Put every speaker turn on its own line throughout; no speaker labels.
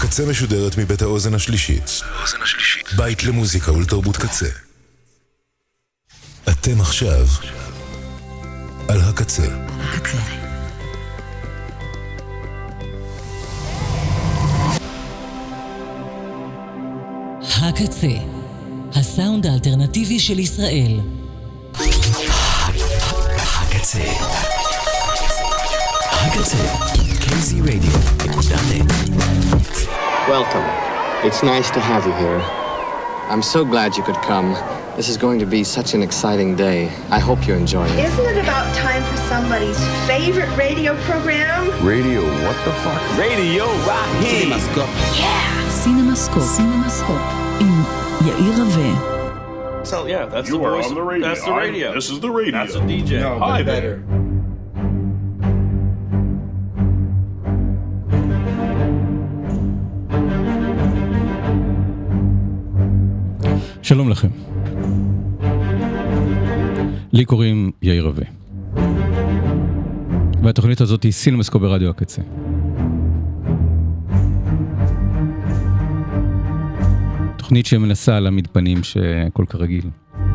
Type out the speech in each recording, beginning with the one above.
הקצה משודרת מבית האוזן השלישית. בית למוזיקה ולתרבות קצה. אתם עכשיו על הקצה.
הקצה, הסאונד האלטרנטיבי של ישראל.
הקצה. הקצה. KZ Radio.
Welcome. It's nice to have you here. I'm so glad you could come. This is going to be such an exciting day. I hope you enjoy it.
Isn't it about time for somebody's favorite radio program?
Radio, what the fuck? Radio Rahi.
CinemaScope.
Yeah.
CinemaScope. עם יאיר רווה.
So yeah, that's
you
the voice.
On the radio.
That's the radio.
This is the radio.
That's a DJ.
No,
Hi
but
there.
שלום לכם. לי קוראים יאיר רווה. והתוכנית הזאת היא סינמסקופ ברדיו הקצה. תוכנית שמנסה להעמיד פנים שכל כרגיל.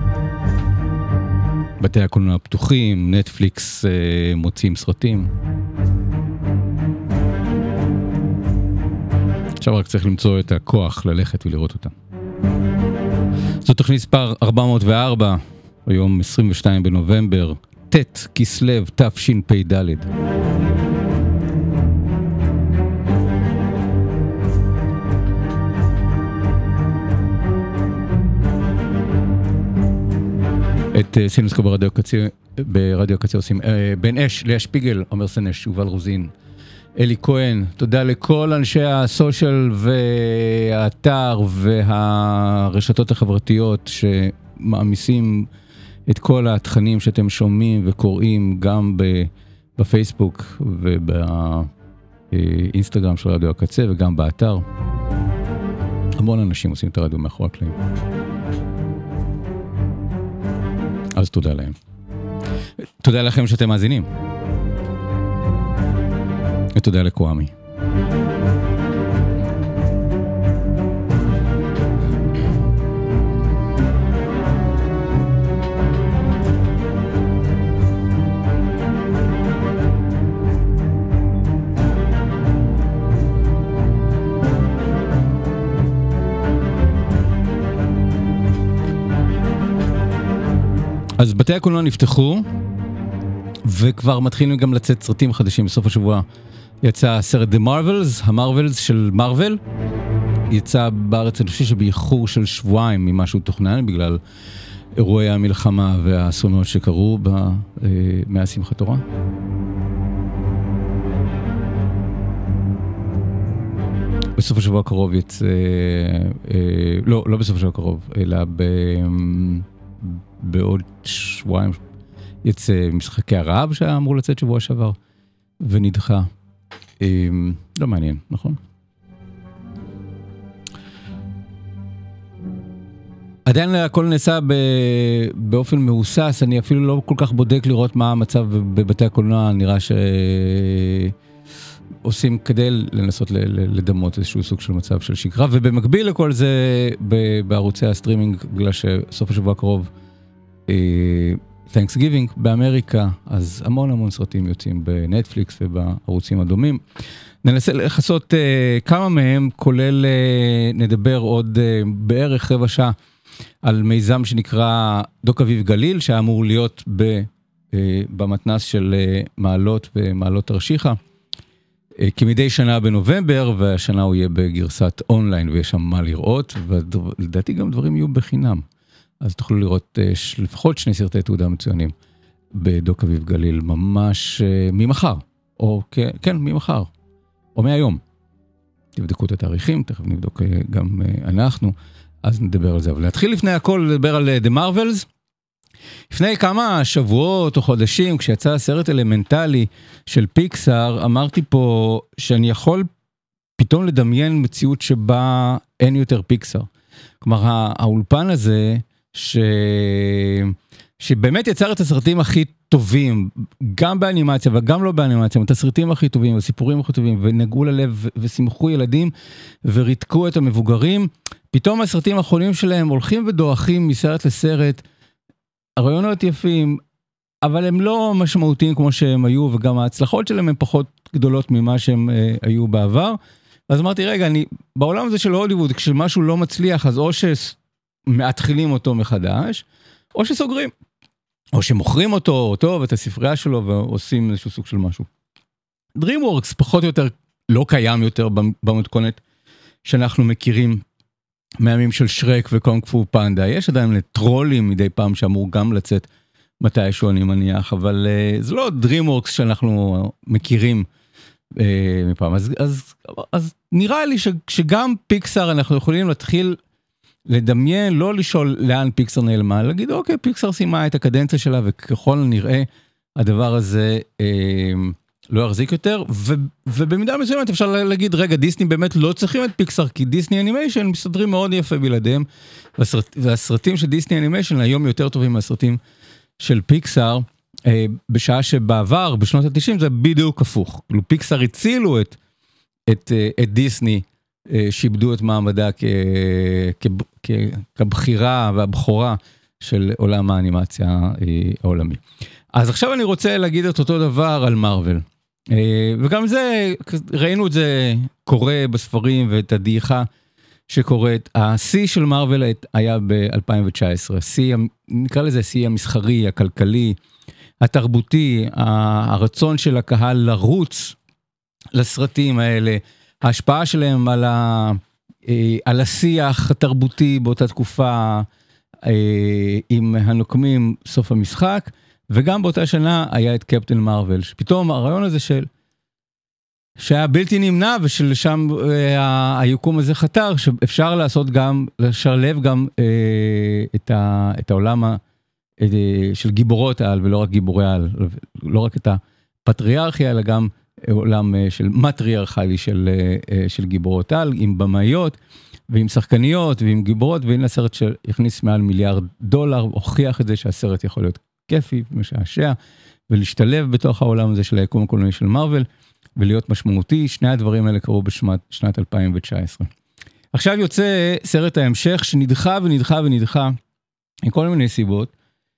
בתי הקולנוע פתוחים, נטפליקס מוציאים סרטים. עכשיו רק צריך למצוא את הכוח ללכת ולראות אותם. זו תוכנית מספר 404, היום 22 בנובמבר, ט' כסלו תשפ"ד. את סינמסקופ ברדיו הקצה עושים בן אש, לאה שפיגל, עומר סנש, יובל רוזין, אלי כהן. תודה לכל אנשי הסושיאל והאתר והרשתות החברתיות שמעמיסים את כל התכנים שאתם שומעים וקוראים גם בפייסבוק ובאינסטגרם של רדיו הקצה וגם באתר. המון אנשים עושים את הרדיו מאחורי הקלעים. אז תודה להם. תודה לכם שאתם מאזינים. ותודה לקוואמי. אז בתי הקולנוע נפתחו, וכבר מתחילים גם לצאת סרטים חדשים. בסוף השבוע יצא סרט The Marvels, המרוולס של מרוול. יצא בארץ, אני חושב שבאיחור של שבועיים ממה שהוא תוכנן, בגלל אירועי המלחמה והאסונות שקרו מאז שמחת תורה. בסוף השבוע הקרוב יצא, לא בסוף השבוע הקרוב, אלא בעוד שבועיים יצא משחקי הרעב שהיה אמור לצאת שבוע שעבר ונדחה. לא מעניין, נכון? עדיין הכל נעשה באופן מהוסס. אני אפילו לא כל כך בודק לראות מה המצב בבתי הקולנוע. נראה שעושים כדי לנסות לדמות איזשהו סוג של מצב של שגרה, ובמקביל לכל זה בערוצי הסטרימינג, בגלל שסוף השבוע הקרוב Thanksgiving באמריקה, אז המון סרטים יוצאים בנטפליקס ובערוצים הדומים. ננסה לחסות כמה מהם, כולל נדבר עוד בערך רבע שעה על מיזם שנקרא דוק אביב גליל, שאמור להיות במתנ"ס של מעלות ומעלות תרשיחא, כמדי שנה בנובמבר, והשנה הוא יהיה בגרסת אונליין, ויש שם מה לראות, ולדעתי גם דברים יהיו בחינם. אז תוכלו לראות לפחות 2 סרטי תעודה מצוינים בדוק אביב גליל, ממש ממחר, או כן, ממחר, או מהיום. תבדקו את התאריכים, תכף נבדוק גם אנחנו, אז נדבר על זה. אבל נתחיל לפני הכל לדבר על The Marvels. לפני כמה שבועות או חודשים, כשיצא הסרט אלמנטלי של פיקסאר, אמרתי פה שאני יכול פתאום לדמיין מציאות שבה אין יותר פיקסאר. כלומר, האולפן הזה שבאמת יצר את הסרטים הכי טובים, גם באנימציה וגם לא באנימציה, את הסרטים הכי טובים, הסיפורים הכי טובים, ונגעו ללב ושמחו ילדים, וריתקו את המבוגרים, פתאום הסרטים האחרונים שלהם הולכים ודועכים מסרט לסרט, הרעיונות יפים, אבל הם לא משמעותיים כמו שהם היו, וגם ההצלחות שלהם הן פחות גדולות ממה שהם היו בעבר. אז אמרתי, רגע, בעולם הזה של הוליווד, כשמשהו לא מצליח, אז או שמאתחילים אותו מחדש, או שסוגרים, או שמוכרים אותו טוב, את הספרייה שלו, ועושים איזשהו סוג של משהו. DreamWorks פחות או יותר לא קיים יותר במתכונת שאנחנו מכירים מהימים של שרק וקונג פו פנדה. יש עדיין טרולים מדי פעם שאמור גם לצאת מתישהו אני מניח, אבל זה לא DreamWorks שאנחנו מכירים מפעם. אז נראה לי שגם פיקסאר אנחנו יכולים להתחיל לדמיין, לא לשאול לאן פיקסאר נעלמה, להגיד אוקיי, פיקסאר סיימה את הקדנציה שלה, וככל נראה הדבר הזה לא יחזיק יותר, ובמידה מסוימת אפשר להגיד, רגע, דיסני באמת לא צריכים את פיקסאר, כי דיסני אנימיישן מסתדרים מאוד יפה בלעדיהם, והסרטים של דיסני אנימיישן היום יותר טובים מהסרטים של פיקסאר, בשעה שבעבר, בשנות ה-90, זה בדיוק הפוך. פיקסאר הצילו את דיסני, שאיבדו את מעמדה כבחירה והבחורה של עולם האנימציה העולמי. אז עכשיו אני רוצה להגיד את אותו דבר על מארוול. וגם זה, ראינו את זה קורה בספרים ואת הדעיכה שקורית. השיא של מארוול היה ב-2019. נקרא לזה השיא המסחרי, הכלכלי, התרבותי, הרצון של הקהל לרוץ לסרטים האלה, ההשפעה שלהם על השיח התרבותי באותה תקופה עם הנוקמים סוף המשחק, וגם באותה שנה היה את קפטן מארוול, שפתאום הרעיון הזה שהיה בלתי נמנע, ושלשם היקום הזה חתר, שאפשר לעשות גם, לשלב גם את העולם של גיבורות העל, ולא רק גיבורי העל, לא רק את הפטריארכיה, אלא גם עולם של מטריארכלי של גיבורות העל, עם במאיות, ועם שחקניות, ועם גיבורות, והנה הסרט שהכניס מעל $1 מיליארד, הוכיח את זה שהסרט יכול להיות כיפי ומשעשע, ולהשתלב בתוך העולם הזה של היקום הקולנועי של מארוול, ולהיות משמעותי. שני הדברים האלה קרו בשנת 2019. עכשיו יוצא סרט ההמשך שנדחה ונדחה ונדחה, עם כל מיני סיבות,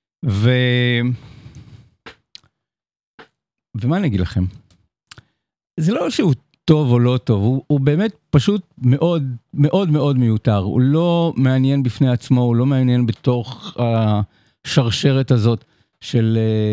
ומה אני אגיד לכם? זה לא שהוא טוב או לא טוב, הוא באמת פשוט מאוד מאוד מאוד מיותר, הוא לא מעניין בפני עצמו, הוא לא מעניין בתוך השרשרת הזאת של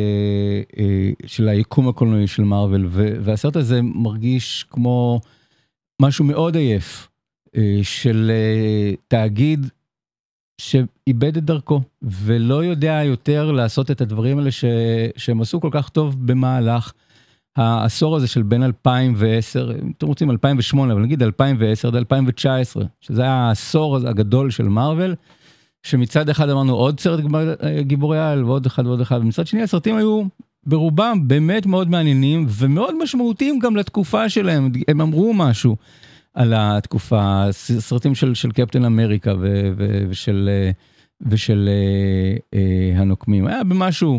היקום הקולנועי של מארוול, והסרט הזה מרגיש כמו משהו מאוד עייף, של תאגיד שאיבד את דרכו, ולא יודע יותר לעשות את הדברים האלה שהם עשו כל כך טוב במהלך העשור הזה של בין 2010, אם אתם רוצים 2008, אבל נגיד 2010 עד 2019, שזה היה העשור הגדול של מארוול, שמצד אחד אמרנו עוד סרט גיבורי על, ועוד אחד ועוד אחד, ומצד שני הסרטים היו ברובם באמת מאוד מעניינים, ומאוד משמעותיים גם לתקופה שלהם, הם אמרו משהו על התקופה, סרטים של קפטן אמריקה ושל הנוקמים, היה במשהו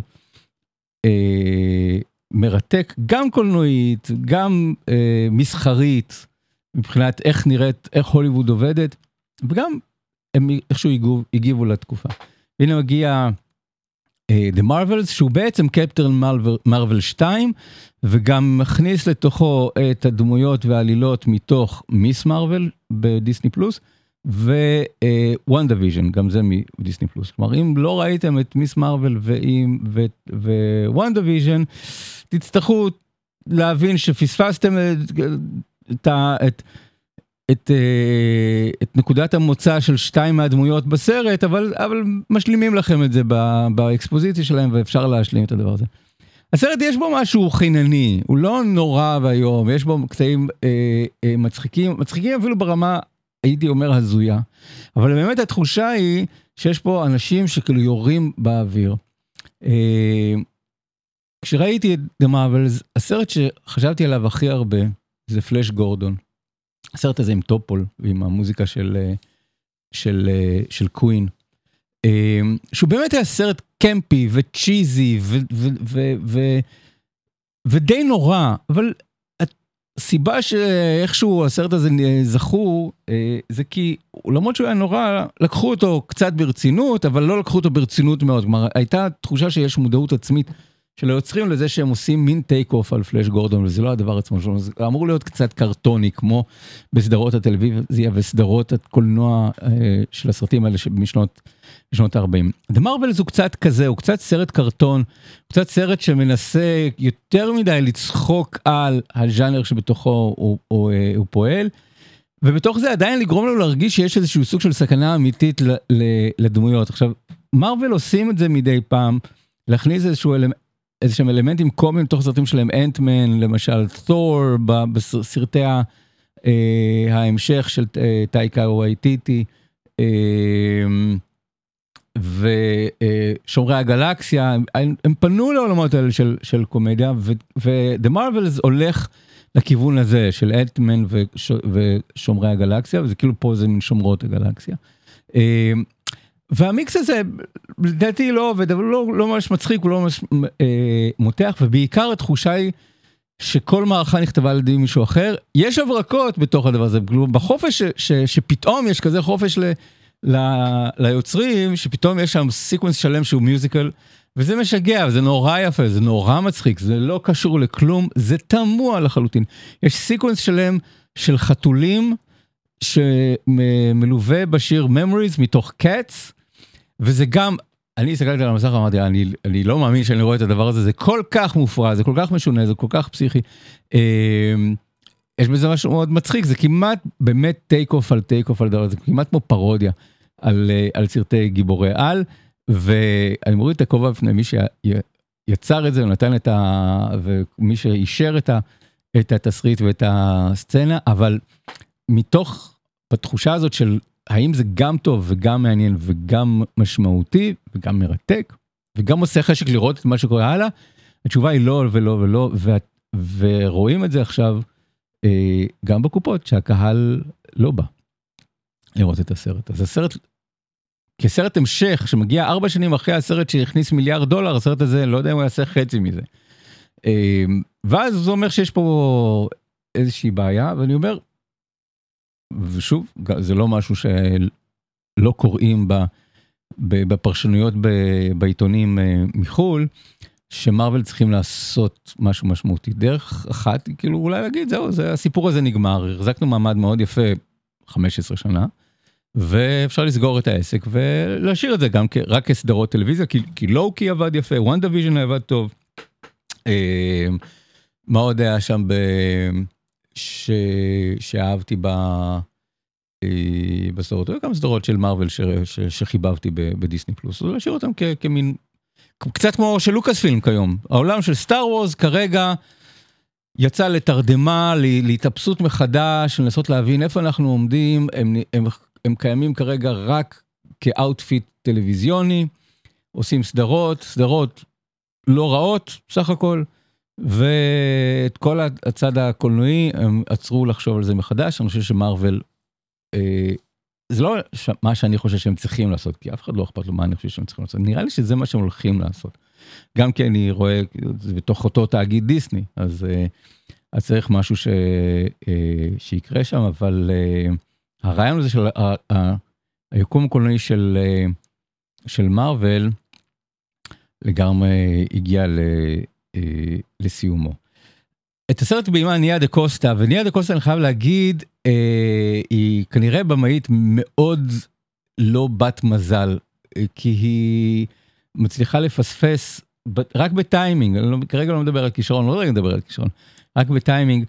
מרתק, גם קולנועית, גם מסחרית, מבחינת איך נראית, איך הוליווד עובדת, וגם הם איכשהו הגיבו לתקופה. והנה מגיע The Marvels, שהוא בעצם קפטן מארוול 2, וגם מכניס לתוכו את הדמויות והעלילות מתוך מיס מארוול בדיסני פלוס, ווואן דיוויז'ן, גם זה מדיסני פלוס. כלומר, אם לא ראיתם את מיס מארוול ווואן דיוויז'ן, תצטרכו להבין שפספסתם את נקודת המוצא של 2 מהדמויות בסרט, אבל משלימים לכם את זה באקספוזיציה שלהם, ואפשר להשלים את הדבר הזה. הסרט יש בו משהו חינני, הוא לא נורא והיום, יש בו קטעים מצחיקים אפילו ברמה, הייתי אומר, הזויה. אבל באמת התחושה היא שיש פה אנשים שכאילו יורים באוויר. כשראיתי את The Marvels, הסרט שחשבתי עליו הכי הרבה, זה פלאש גורדון. הסרט הזה עם טופול, ועם המוזיקה של קווין. שהוא באמת היה סרט קמפי וצ'יזי ודי נורא, אבל הסיבה שאיכשהו הסרט הזה זכור, זה כי למרות שהוא היה נורא, לקחו אותו קצת ברצינות, אבל לא לקחו אותו ברצינות מאוד. כלומר, הייתה תחושה שיש מודעות עצמית של היוצרים לזה שהם עושים מין טייק אוף על פלאש גורדון, וזה לא הדבר עצמו שלנו, זה אמור להיות קצת קרטוני, כמו בסדרות הטלוויזיה וסדרות הקולנוע של הסרטים האלה משנות ה-40. The Marvels הוא קצת כזה, הוא קצת סרט קרטון, הוא קצת סרט שמנסה יותר מדי לצחוק על הז'אנר שבתוכו הוא פועל, ובתוך זה עדיין לגרום לו להרגיש שיש איזשהו סוג של סכנה אמיתית לדמויות. עכשיו, מרוול עושים את זה מדי פעם, להכניס איזשהם אלמנטים קומיים בתוך סרטים שלהם, אנטמן, למשל, תור, בסרטי ההמשך של טייקה וייטיטי, ושומרי הגלקסיה, הם פנו לעולמות האלה של קומדיה, ו-The Marvels הולך לכיוון הזה, של אנטמן ושומרי הגלקסיה, וזה כאילו פה זה מן שומרות הגלקסיה. והמיקס הזה, לדעתי לא עובד, אבל לא ממש מצחיק, הוא לא ממש מותח, ובעיקר התחושה היא שכל מערכה נכתבה על ידי מישהו אחר, יש הברקות בתוך הדבר הזה, בחופש שפתאום יש כזה חופש ליוצרים, שפתאום יש שם סיקוונס שלם שהוא מיוזיקל, וזה משגע, וזה נורא יפה, זה נורא מצחיק, זה לא קשור לכלום, זה תמוה לחלוטין. יש סיקוונס שלם של חתולים, שמלווה בשיר Memories מתוך Cats, וזה גם, אני הסתכלתי על המסך, אמרתי, אני לא מאמין שאני רואה את הדבר הזה, זה כל כך מופרע, זה כל כך משונה, זה כל כך פסיכי. יש בזה משהו מאוד מצחיק, זה כמעט באמת טייק אוף על דבר הזה, זה כמעט כמו פרודיה על סרטי גיבורי על, ואני מוריד את הכובע בפני מי שיצר את זה, ונתן ומי שאישר את התסריט ואת הסצנה, אבל מתוך בתחושה הזאת של האם זה גם טוב וגם מעניין וגם משמעותי וגם מרתק וגם עושה חשק לראות את מה שקורה הלאה, התשובה היא לא ולא ולא, ורואים את זה עכשיו גם בקופות שהקהל לא בא לראות את הסרט. אז הסרט כסרט המשך שמגיע 4 שנים אחרי הסרט שהכניס $1 מיליארד, הסרט הזה לא יודע אם הוא יעשה חצי מזה. ואז זה אומר שיש פה איזושהי בעיה, ואני אומר, ושוב, זה לא משהו שלא קוראים בפרשנויות בעיתונים מחול, שמרוול צריכים לעשות משהו משמעותי. דרך אחת, כאילו אולי להגיד, זהו, הסיפור הזה נגמר, החזקנו מעמד מאוד יפה 15 שנה, ואפשר לסגור את העסק, ולהשאיר את זה גם רק כסדרות טלוויזיה, כי לוקי עבד יפה, WandaVision עבד טוב, מה עוד היה שם שאהבתי בסדרות, וכמה סדרות של מרוול שחיבבתי בדיסני פלוס, אז להשאיר אותם כמין, קצת כמו של לוקאס פילם כיום, העולם של סטאר וורס כרגע יצא לתרדמה, להתאפסות מחדש, לנסות להבין איפה אנחנו עומדים, הם קיימים כרגע רק כאוטפיט טלוויזיוני, עושים סדרות לא רעות סך הכל, ואת כל הצד הקולנועי הם עצרו לחשוב על זה מחדש. אני חושב שמרוול, זה לא מה שאני חושב שהם צריכים לעשות, כי אף אחד לא אכפת לו מה אני חושב שהם צריכים לעשות, נראה לי שזה מה שהם הולכים לעשות, גם כי אני רואה זה בתוך אותו תאגיד דיסני, אז צריך משהו שיקרה שם, אבל הרעיון הזה של היקום הקולנועי של מרוול לגמרי הגיע לסיומו. את הסרט בימה ניה דה קוסטה, וניה דה קוסטה אני חייב להגיד, היא כנראה במאית מאוד לא בת מזל, כי היא מצליחה לפספס רק בטיימינג, כרגע לא מדבר על כישרון, לא רגע מדבר על כישרון, רק בטיימינג,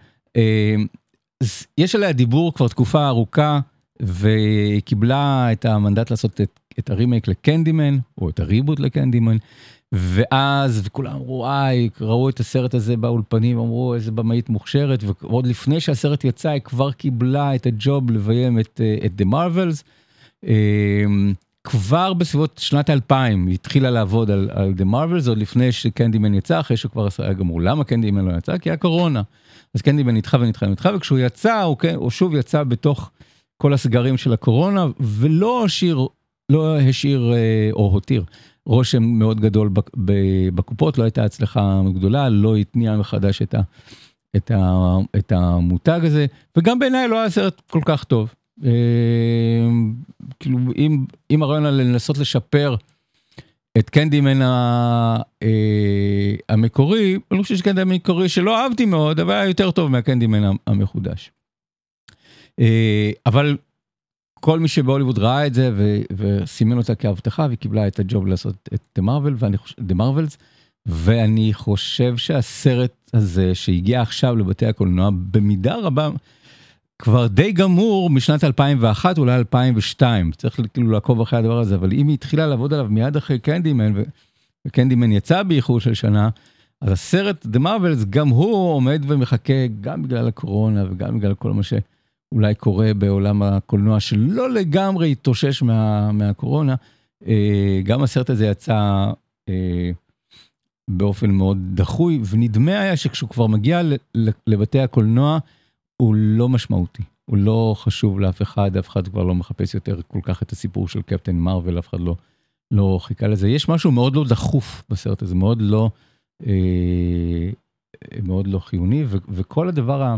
יש עליה דיבור כבר תקופה ארוכה, והיא קיבלה את המנדט לעשות את הרימייק לקנדימן, או את הריבוט לקנדימן, ואז, וכולם אמרו, ראו את הסרט הזה באולפנים, אמרו, איזה במאית מוכשרת, ועוד לפני שהסרט יצא, היא כבר קיבלה את הג'וב לביים את The Marvels, כבר בסביבות שנת 2000, היא התחילה לעבוד על The Marvels, עוד לפני שקנדימן יצא, אחרי שכבר גמרו, למה קנדימן לא יצא? כי היה קורונה. אז קנדימן נדחה, וכשהוא יצא, הוא שוב יצא בתוך כל הסגרים של הקורונה, ולא השאיר לא השאיר או הותיר רושם מאוד גדול בקופות, לא הייתה הצלחה גדולה, לא התניע מחדש את המותג הזה, וגם בעיניי לא היה סרט כל כך טוב. כאילו, אם הרעיון על לנסות לשפר את קנדימן המקורי, אני חושב שקנדימן המקורי שלא אהבתי מאוד, אבל היה יותר טוב מהקנדימן המחודש. אבל כל מי שבהוליווד ראה את זה וסימן אותה כהבטחה, והיא קיבלה את הג'וב לעשות את The Marvels, ואני חושב שהסרט הזה שהגיע עכשיו לבתי הקולנוע, במידה רבה, כבר די גמור משנת 2001, אולי 2002, צריך כאילו לעקוב אחרי הדבר הזה, אבל אם היא התחילה לעבוד עליו מיד אחרי קנדימן, וקנדימן יצא באיחור של שנה, אז הסרט The Marvels, גם הוא עומד ומחכה, גם בגלל הקורונה, וגם בגלל כל מה שאולי קורה בעולם הקולנוע, שלא לגמרי התאושש מהקורונה, גם הסרט הזה יצא באופן מאוד דחוי, ונדמה היה שכשהוא כבר מגיע לבתי הקולנוע, הוא לא משמעותי, הוא לא חשוב לאף אחד, אף אחד כבר לא מחפש יותר כל כך את הסיפור של קפטן מרוול, אף אחד לא חיכה לזה. יש משהו מאוד לא דחוף בסרט הזה, מאוד לא חיוני, וכל הדבר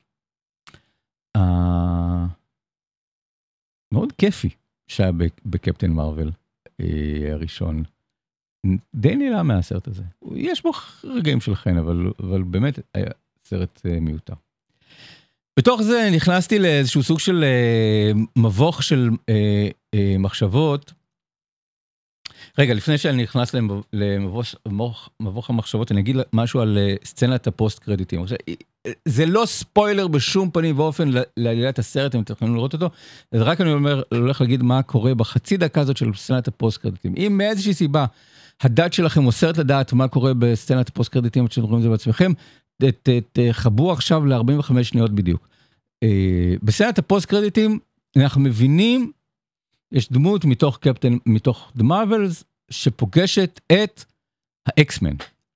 מאוד כיפי שהיה בקפטן מרוול הראשון, די נעלם מהסרט הזה. יש בו רגעים של חן, אבל באמת היה סרט מיותר. בתוך זה נכנסתי לאיזשהו סוג של מבוך של מחשבות. רגע, לפני שאני נכנס למבוך המחשבות, אני אגיד משהו על סצנת הפוסט קרדיטים. זה לא ספוילר בשום פנים ואופן לעלילת הסרט, אם אתם יכולים לראות אותו, אז רק אני הולך להגיד מה קורה בחצי דקה הזאת של סצנת הפוסט קרדיטים. אם מאיזושהי סיבה הדעת שלכם אוסרת לדעת מה קורה בסצנת הפוסט קרדיטים, שאתם רואים את זה בעצמכם, תחבו עכשיו ל-45 שניות בדיוק. בסצנת הפוסט קרדיטים, אנחנו מבינים, יש דמות מתוך The Marvels, שפוגשת את האקסמן.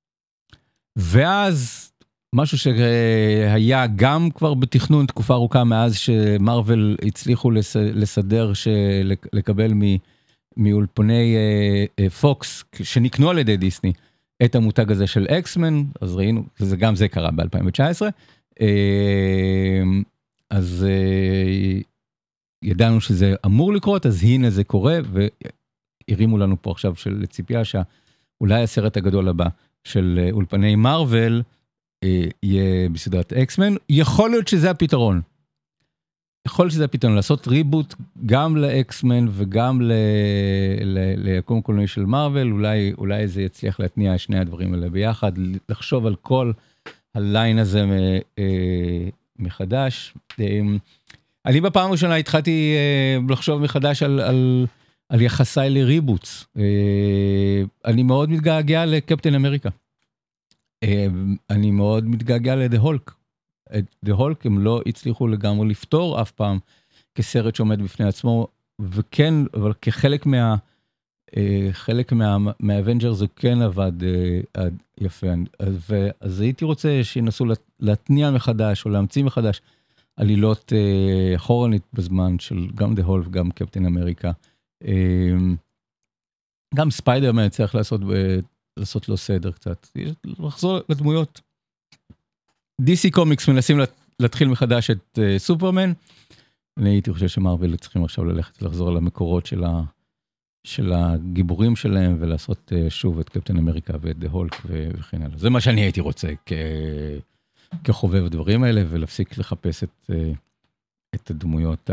ואז, משהו שהיה גם כבר בתכנון תקופה ארוכה, מאז שמרוול הצליחו לסדר, לקבל מאולפני פוקס, שנקנו על ידי דיסני, את המותג הזה של אקסמן, אז ראינו, גם זה קרה ב-2019, אז ידענו שזה אמור לקרות, אז הנה זה קורה, והרימו לנו פה עכשיו של ציפייה, שאולי הסרט הגדול הבא של אולפני מרוול, יהיה בסדרת אקסמן, יכול להיות שזה הפתרון. יכול להיות שזה הפתרון, לעשות ריבוט גם לאקסמן וגם ליקום קולנועי של מרוול, אולי זה יצליח להתניע שני הדברים האלה ביחד, לחשוב על כל הליין הזה מחדש. אני בפעם הראשונה התחלתי לחשוב מחדש על יחסיי לריבוטס. אני מאוד מתגעגע לקפטן אמריקה. אני מאוד מתגעגע לדה הולק. The Hulk הם לא הצליחו לגמרי לפתור אף פעם כסרט שעומד בפני עצמו, וכן, אבל כחלק מהאבנג'ר זה כן עבד יפה. אז הייתי רוצה שינסו להתניע מחדש או להמציא מחדש עלילות אחורנית בזמן של גם The Hulk וגם קפטן אמריקה. גם ספיידרמן צריך לעשות לו סדר קצת, לחזור לדמויות. DC קומיקס מנסים להתחיל מחדש את סופרמן, אני הייתי חושב שמרוול צריכים עכשיו לחזור על המקורות של הגיבורים שלהם, ולעשות שוב את קפטן אמריקה ואת דה הולק וכן הלאה. זה מה שאני הייתי רוצה כחובב הדברים האלה, ולהפסיק לחפש את הדמויות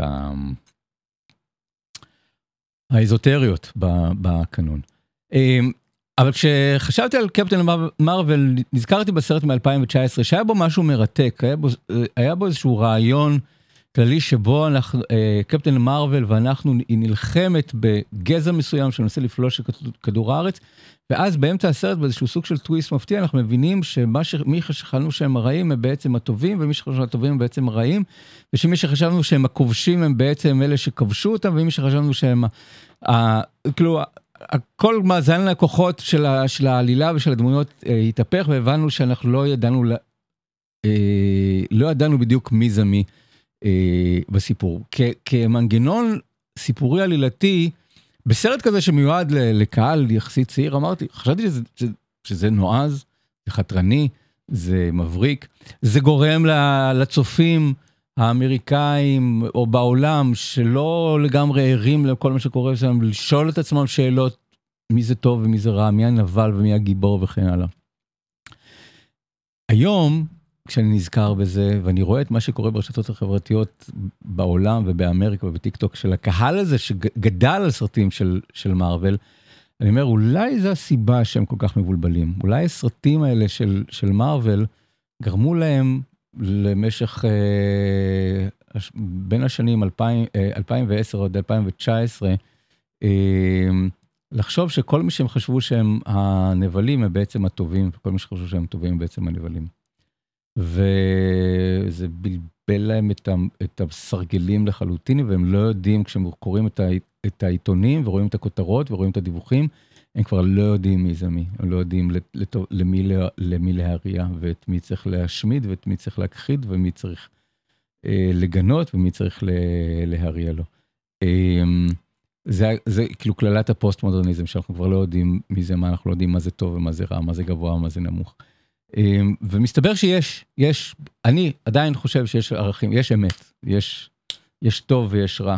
האזוטריות בקנון. אבל כשחשבתי על קפטן מרוול, נזכרתי בסרט מ-2019, שהיה בו משהו מרתק, היה בו איזשהו רעיון כללי שבו קפטן מרוול ואנחנו נלחמת בגזע מסוים שמנסה לפלוש כדור הארץ, ואז באמצע הסרט באיזשהו סוג של טוויסט מפתיע, אנחנו מבינים שמי שחשבנו שהם הרעים הם בעצם הטובים, ומי שחשבנו שהטובים הם בעצם הרעים, ושמי שחשבנו שהם הכובשים הם בעצם אלה שכבשו אותם, ומי שחשבנו שהם, כאילו, כל מאזן הכוחות של העלילה ושל הדמויות התהפך, והבנו שאנחנו לא ידענו בדיוק מי זה מי בסיפור. כמנגנון סיפורי עלילתי, בסרט כזה שמיועד לקהל יחסית צעיר, חשבתי שזה נועז, זה חתרני, זה מבריק, זה גורם לצופים האמריקאים או בעולם שלא לגמרי ערים לכל מה שקורה שם, לשאול את עצמם שאלות מי זה טוב ומי זה רע, מי הנבל ומי הגיבור וכן הלאה. היום, כשאני נזכר בזה, ואני רואה את מה שקורה ברשתות החברתיות בעולם ובאמריקה ובטיקטוק של הקהל הזה שגדל על סרטים של מארוול, אני אומר, אולי זו הסיבה שהם כל כך מבולבלים. אולי הסרטים האלה של מארוול גרמו להם למשך בין השנים 2010 עד 2019, לחשוב שכל מי שהם חשבו שהם הנבלים הם בעצם הטובים, וכל מי שחשבו שהם טובים הם בעצם הנבלים. וזה בלבל להם את הסרגלים לחלוטין, והם לא יודעים, כשהם קוראים את העיתונים ורואים את הכותרות ורואים את הדיווחים, הם כבר לא יודעים מי זה מי, הם לא יודעים למי להריע, ואת מי צריך להשמיד, ואת מי צריך להכחיד, ומי צריך לגנות, ומי צריך להריע לו. זה כאילו כללת הפוסט-מודרניזם, שאנחנו כבר לא יודעים מי זה מה, אנחנו לא יודעים מה זה טוב ומה זה רע, מה זה גבוה, מה זה נמוך. ומסתבר שיש, אני עדיין חושב שיש ערכים, יש אמת, יש טוב ויש רע,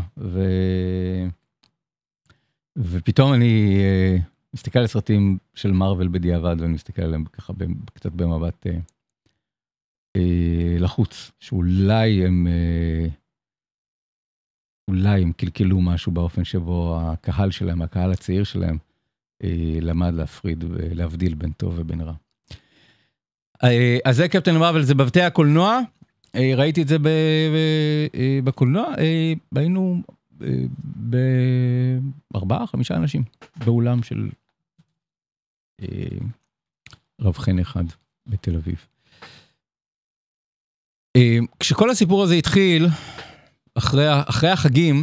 ופתאום אני מסתכל על סרטים של מארוול בדיעבד, ואני מסתכל עליהם ככה קצת במבט לחוץ, שאולי הם קלקלו משהו באופן שבו הקהל שלהם, הקהל הצעיר שלהם, למד להפריד ולהבדיל בין טוב ובין רע. אז זה קפטן מארוול, זה בבתי הקולנוע, ראיתי את זה בקולנוע, היינו ב4-5 אנשים, באולם של רב חן אחד בתל אביב. כשכל הסיפור הזה התחיל, אחרי החגים,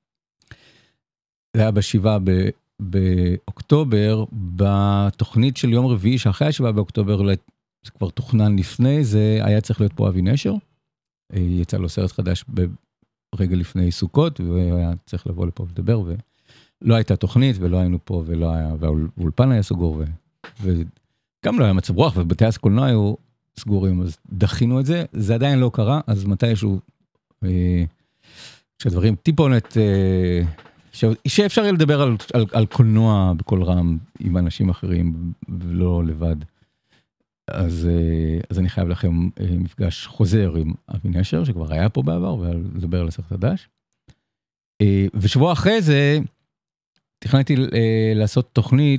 זה היה ב7 באוקטובר, בתוכנית של יום רביעי, שאחרי 7 באוקטובר, זה כבר תוכנן לפני, זה היה צריך להיות פה אבי נשר, יצא לו סרט חדש ברגע לפני סוכות, והיה צריך לבוא לפה לדבר, ולא הייתה תוכנית, ולא היינו פה, והאולפן היה סגור, וגם לא היה מצב רוח, ובתי הקולנוע היו סגורים, אז דחינו את זה, זה עדיין לא קרה, אז מתישהו, כשהדברים טיפונת, שאפשר יהיה לדבר על קולנוע בכל רם, עם אנשים אחרים, ולא לבד, אז אני חייב לכם מפגש חוזר עם אבי נשר, שכבר היה פה בעבר, ולדבר על הסרט חדש. ושבוע אחרי זה, תכננתי לעשות תוכנית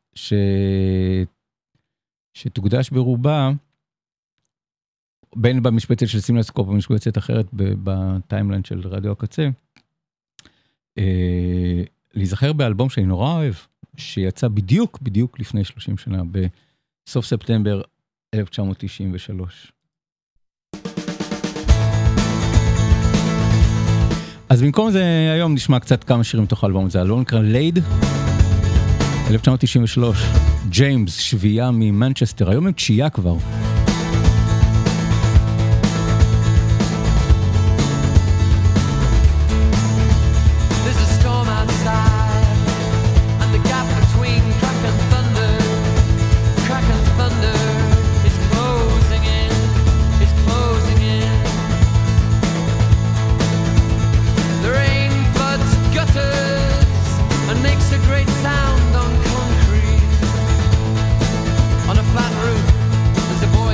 שתוקדש ברובה, בין במשבצת של סימלסקופ, במשבצת אחרת בטיימליין של רדיו הקצה, להיזכר באלבום שאני נורא אוהב, שיצא בדיוק לפני 30 שנה, בסוף ספטמבר 1993. אז במקום זה היום נשמע קצת כמה שירים מתוך האלבום, זה אלבום נקרא לייד, 1993, ג'יימס, שביעה ממנצ'סטר, היום הם 9 כבר.
There's a boy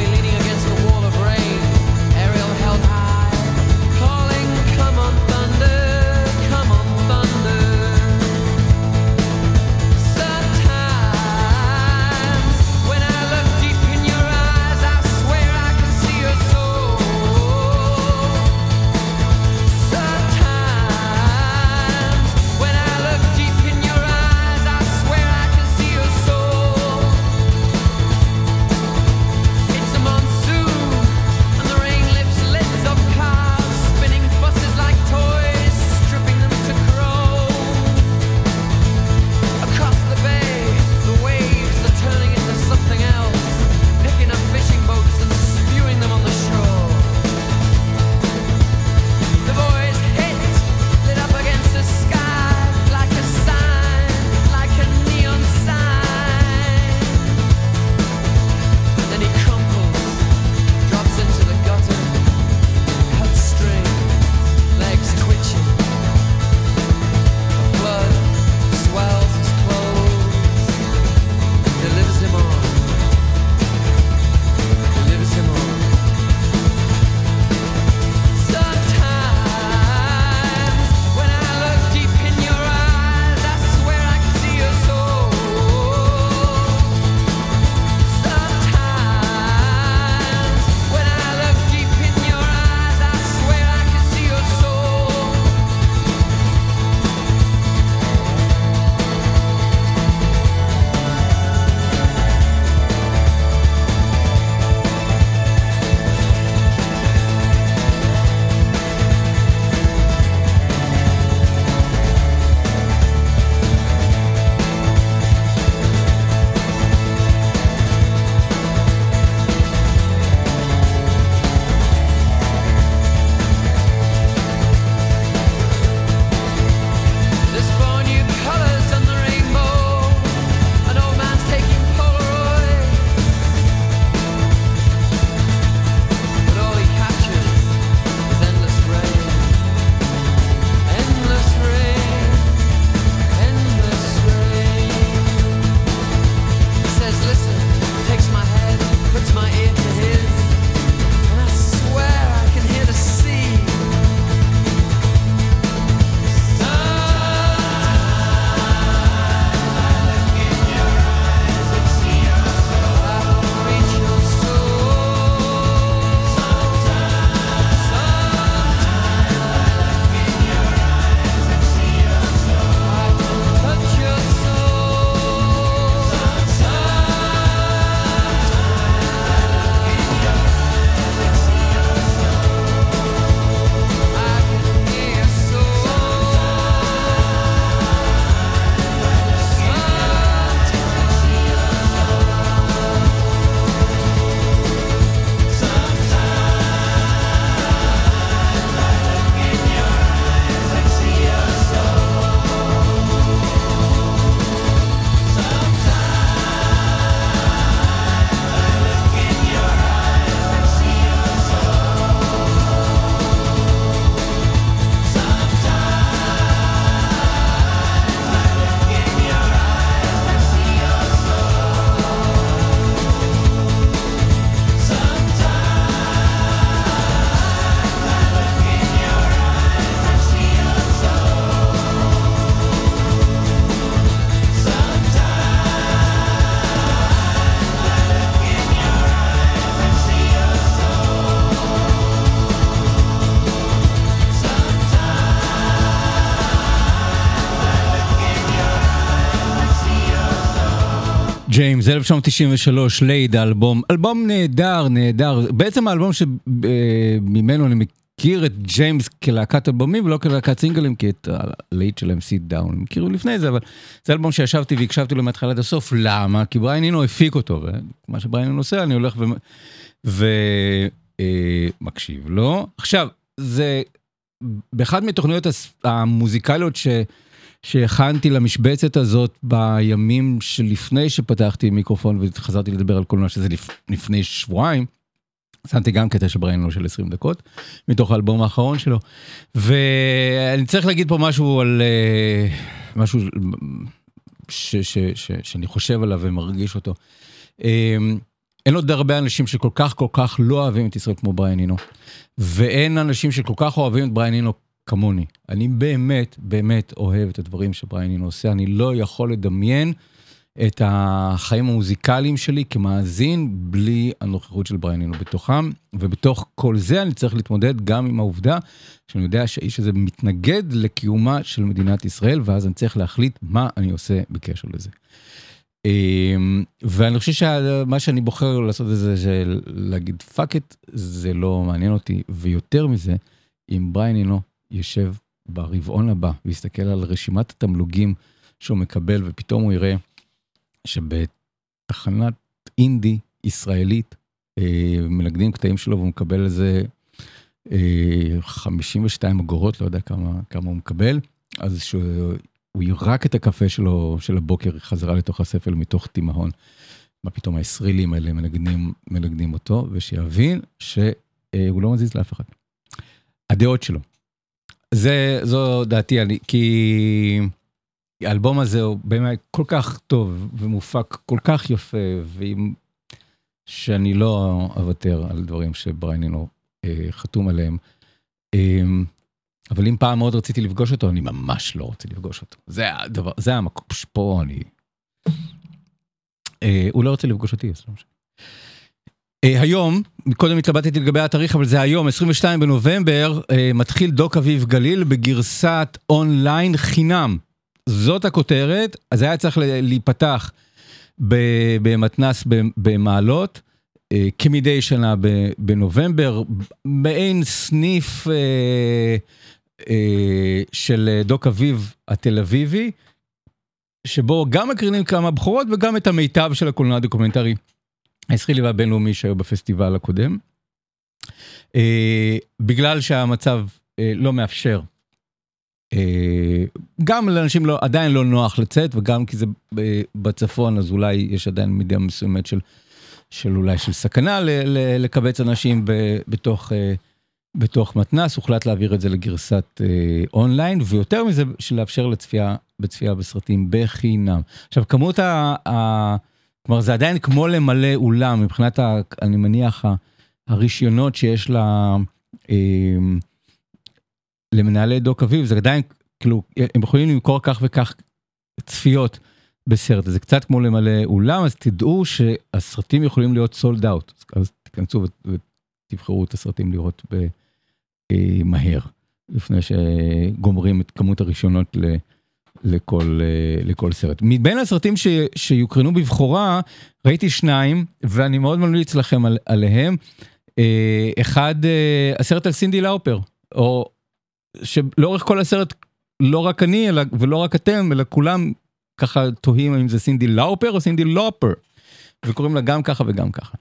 ג'יימס, 1993, לייד, אלבום נהדר, נהדר. בעצם האלבום שממנו אני מכיר את ג'יימס כלהקת אלבומים, ולא כלהקת סינגלים, כי את הלייד שלהם Sit Down. הם הכירו לפני זה, אבל זה אלבום שישבתי והקשבתי לו מהתחלה עד הסוף. למה? כי בריין אינו הפיק אותו, ומה שבריין אינו עושה, אני הולך ומקשיב לו. עכשיו, זה באחת מתוכניות המוזיקליות שהכנתי למשבצת הזאת בימים שלפני שפתחתי מיקרופון וחזרתי לדבר על קולנוע, שזה לפני שבועיים, שמתי גם קטע שבראינו של 20 דקות, מתוך האלבום האחרון שלו, ואני צריך להגיד פה משהו על משהו שאני חושב עליו ומרגיש אותו. אין עוד הרבה אנשים שכל כך לא אוהבים את ישראל כמו בריין אינו, ואין אנשים שכל כך אוהבים את בריין אינו כמוני. אני באמת אוהב את הדברים שבריין אינו עושה, אני לא יכול לדמיין את החיים המוזיקליים שלי כמאזין בלי הנוכחות של בריין אינו בתוכם, ובתוך כל זה אני צריך להתמודד גם עם העובדה שאני יודע שהאיש הזה מתנגד לקיומה של מדינת ישראל, ואז אני צריך להחליט מה אני עושה בקשר לזה. ואני חושב שמה שאני בוחר לעשות זה להגיד פאק את, זה לא מעניין אותי, ויותר מזה, אם בריין אינו יושב ברבעון הבא ויסתכל על רשימת התמלוגים שהוא מקבל, ופתאום הוא יראה שבתחנת אינדי ישראלית מנגדים קטעים שלו והוא מקבל איזה 52 אגורות, לא יודע כמה הוא מקבל, אז שהוא ירק את הקפה שלו של הבוקר חזרה לתוך הספל מתוך תימהון, מה פתאום הישראלים האלה מנגדים אותו, ושיבין שהוא לא מזיז לאף אחד. הדעות שלו. זו דעתי, כי האלבום הזה הוא באמת כל כך טוב ומופק כל כך יפה, שאני לא אוותר על דברים שבריין אינו חתום עליהם. אבל אם פעם מאוד רציתי לפגוש אותו, אני ממש לא רוצה לפגוש אותו. זה המקום שפה אני... הוא לא רוצה לפגוש אותי, אז לא משנה. היום, קודם התלבטתי לגבי התאריך, אבל זה היום, 22 בנובמבר, מתחיל דוק אביב גליל בגרסת אונליין חינם. זאת הכותרת, אז היה צריך להיפתח במתנס במעלות, כמדי שנה בנובמבר, מעין סניף של דוק אביב התל אביבי, שבו גם מקרינים כמה בחורות וגם את המיטב של הקולנוע הדוקומנטרי הישראלי והבינלאומי שהיו בפסטיבל הקודם. בגלל שהמצב לא מאפשר, גם לאנשים עדיין לא נוח לצאת, וגם כי זה בצפון, אז אולי יש עדיין מידה מסוימת של אולי של סכנה לקבץ אנשים בתוך מתנס, הוחלט להעביר את זה לגרסת אונליין, ויותר מזה שלאפשר בצפייה בסרטים בחינם. עכשיו, כמות כלומר, זה עדיין כמו למלא אולם, מבחינת, אני מניח, הרישיונות שיש למנהלי דוק אביב, זה עדיין, כאילו, הם יכולים למכור כך וכך צפיות בסרט, זה קצת כמו למלא אולם, אז תדעו שהסרטים יכולים להיות סולד אאוט, אז תכנסו ותבחרו את הסרטים לראות מהר, לפני שגומרים את כמות הרישיונות לכל סרט. מבין הסרטים שיוקרנו בבחורה, ראיתי שניים, ואני מאוד ממליץ לכם עליהם. אחד, הסרט על סינדי לאופר, או שלאורך כל הסרט, לא רק אני, ולא רק אתם, אלא כולם ככה תוהים אם זה סינדי לאופר או סינדי לופר, וקוראים לה גם ככה וגם ככה.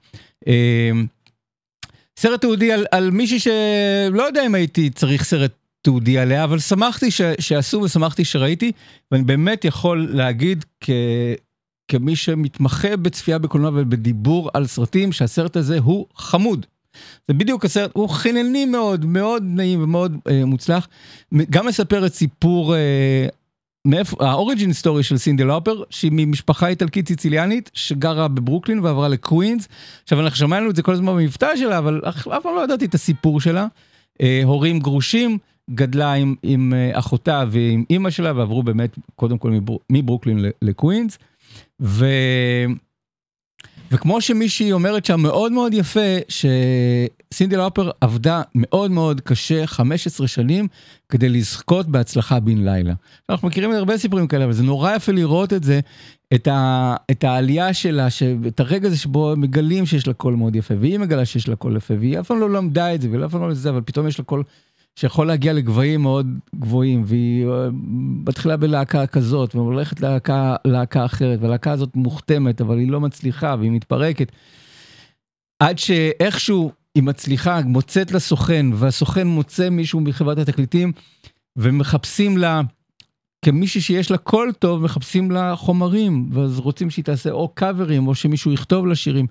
סרט תיעודי על מישהי שלא יודע אם הייתי צריך סרט תיעודי עליה, אבל שמחתי שעשו ושמחתי שראיתי, ואני באמת יכול להגיד כמי שמתמחה בצפייה בקולנוע ובדיבור על סרטים, שהסרט הזה הוא חמוד. זה בדיוק הסרט, הוא חינני מאוד, מאוד נעים ומאוד מוצלח, גם מספר את סיפור, האוריג'ין סטורי של סינדי לאופר, שהיא ממשפחה איטלקית סיציליאנית, שגרה בברוקלין ועברה לקווינס. עכשיו אנחנו שמענו את זה כל הזמן במבטא שלה, אבל אף פעם לא ידעתי את הסיפור שלה. הורים גרושים, גדלה עם אחותה ועם אמא שלה, ועברו באמת קודם כל מברוקלין לקווינס, וכמו שמישהי אומרת שם מאוד מאוד יפה, שסינדי לאופר עבדה מאוד מאוד קשה 15 שנים, כדי לזכות בהצלחה בן לילה. אנחנו מכירים הרבה סיפורים כאלה, אבל זה נורא יפה לראות את זה, את העלייה שלה, את הרגע הזה שבו מגלים שיש לה קול מאוד יפה, והיא מגלה שיש לה קול יפה, והיא אף פעם לא למדה את זה, ואף פעם לא לזה, אבל פתאום יש לה קול שיכול להגיע לגבהים מאוד גבוהים, והיא מתחילה בלהקה כזאת, והולכת להקה אחרת, והלהקה הזאת מוכתמת, אבל היא לא מצליחה, והיא מתפרקת, עד שאיכשהו היא מצליחה, מוצאת לסוכן, והסוכן מוצא מישהו מחברת התקליטים, ומחפשים לה, כמישהי שיש לה קול טוב, מחפשים לה חומרים, ואז רוצים שהיא תעשה או קאברים, או שמישהו יכתוב לה שירים.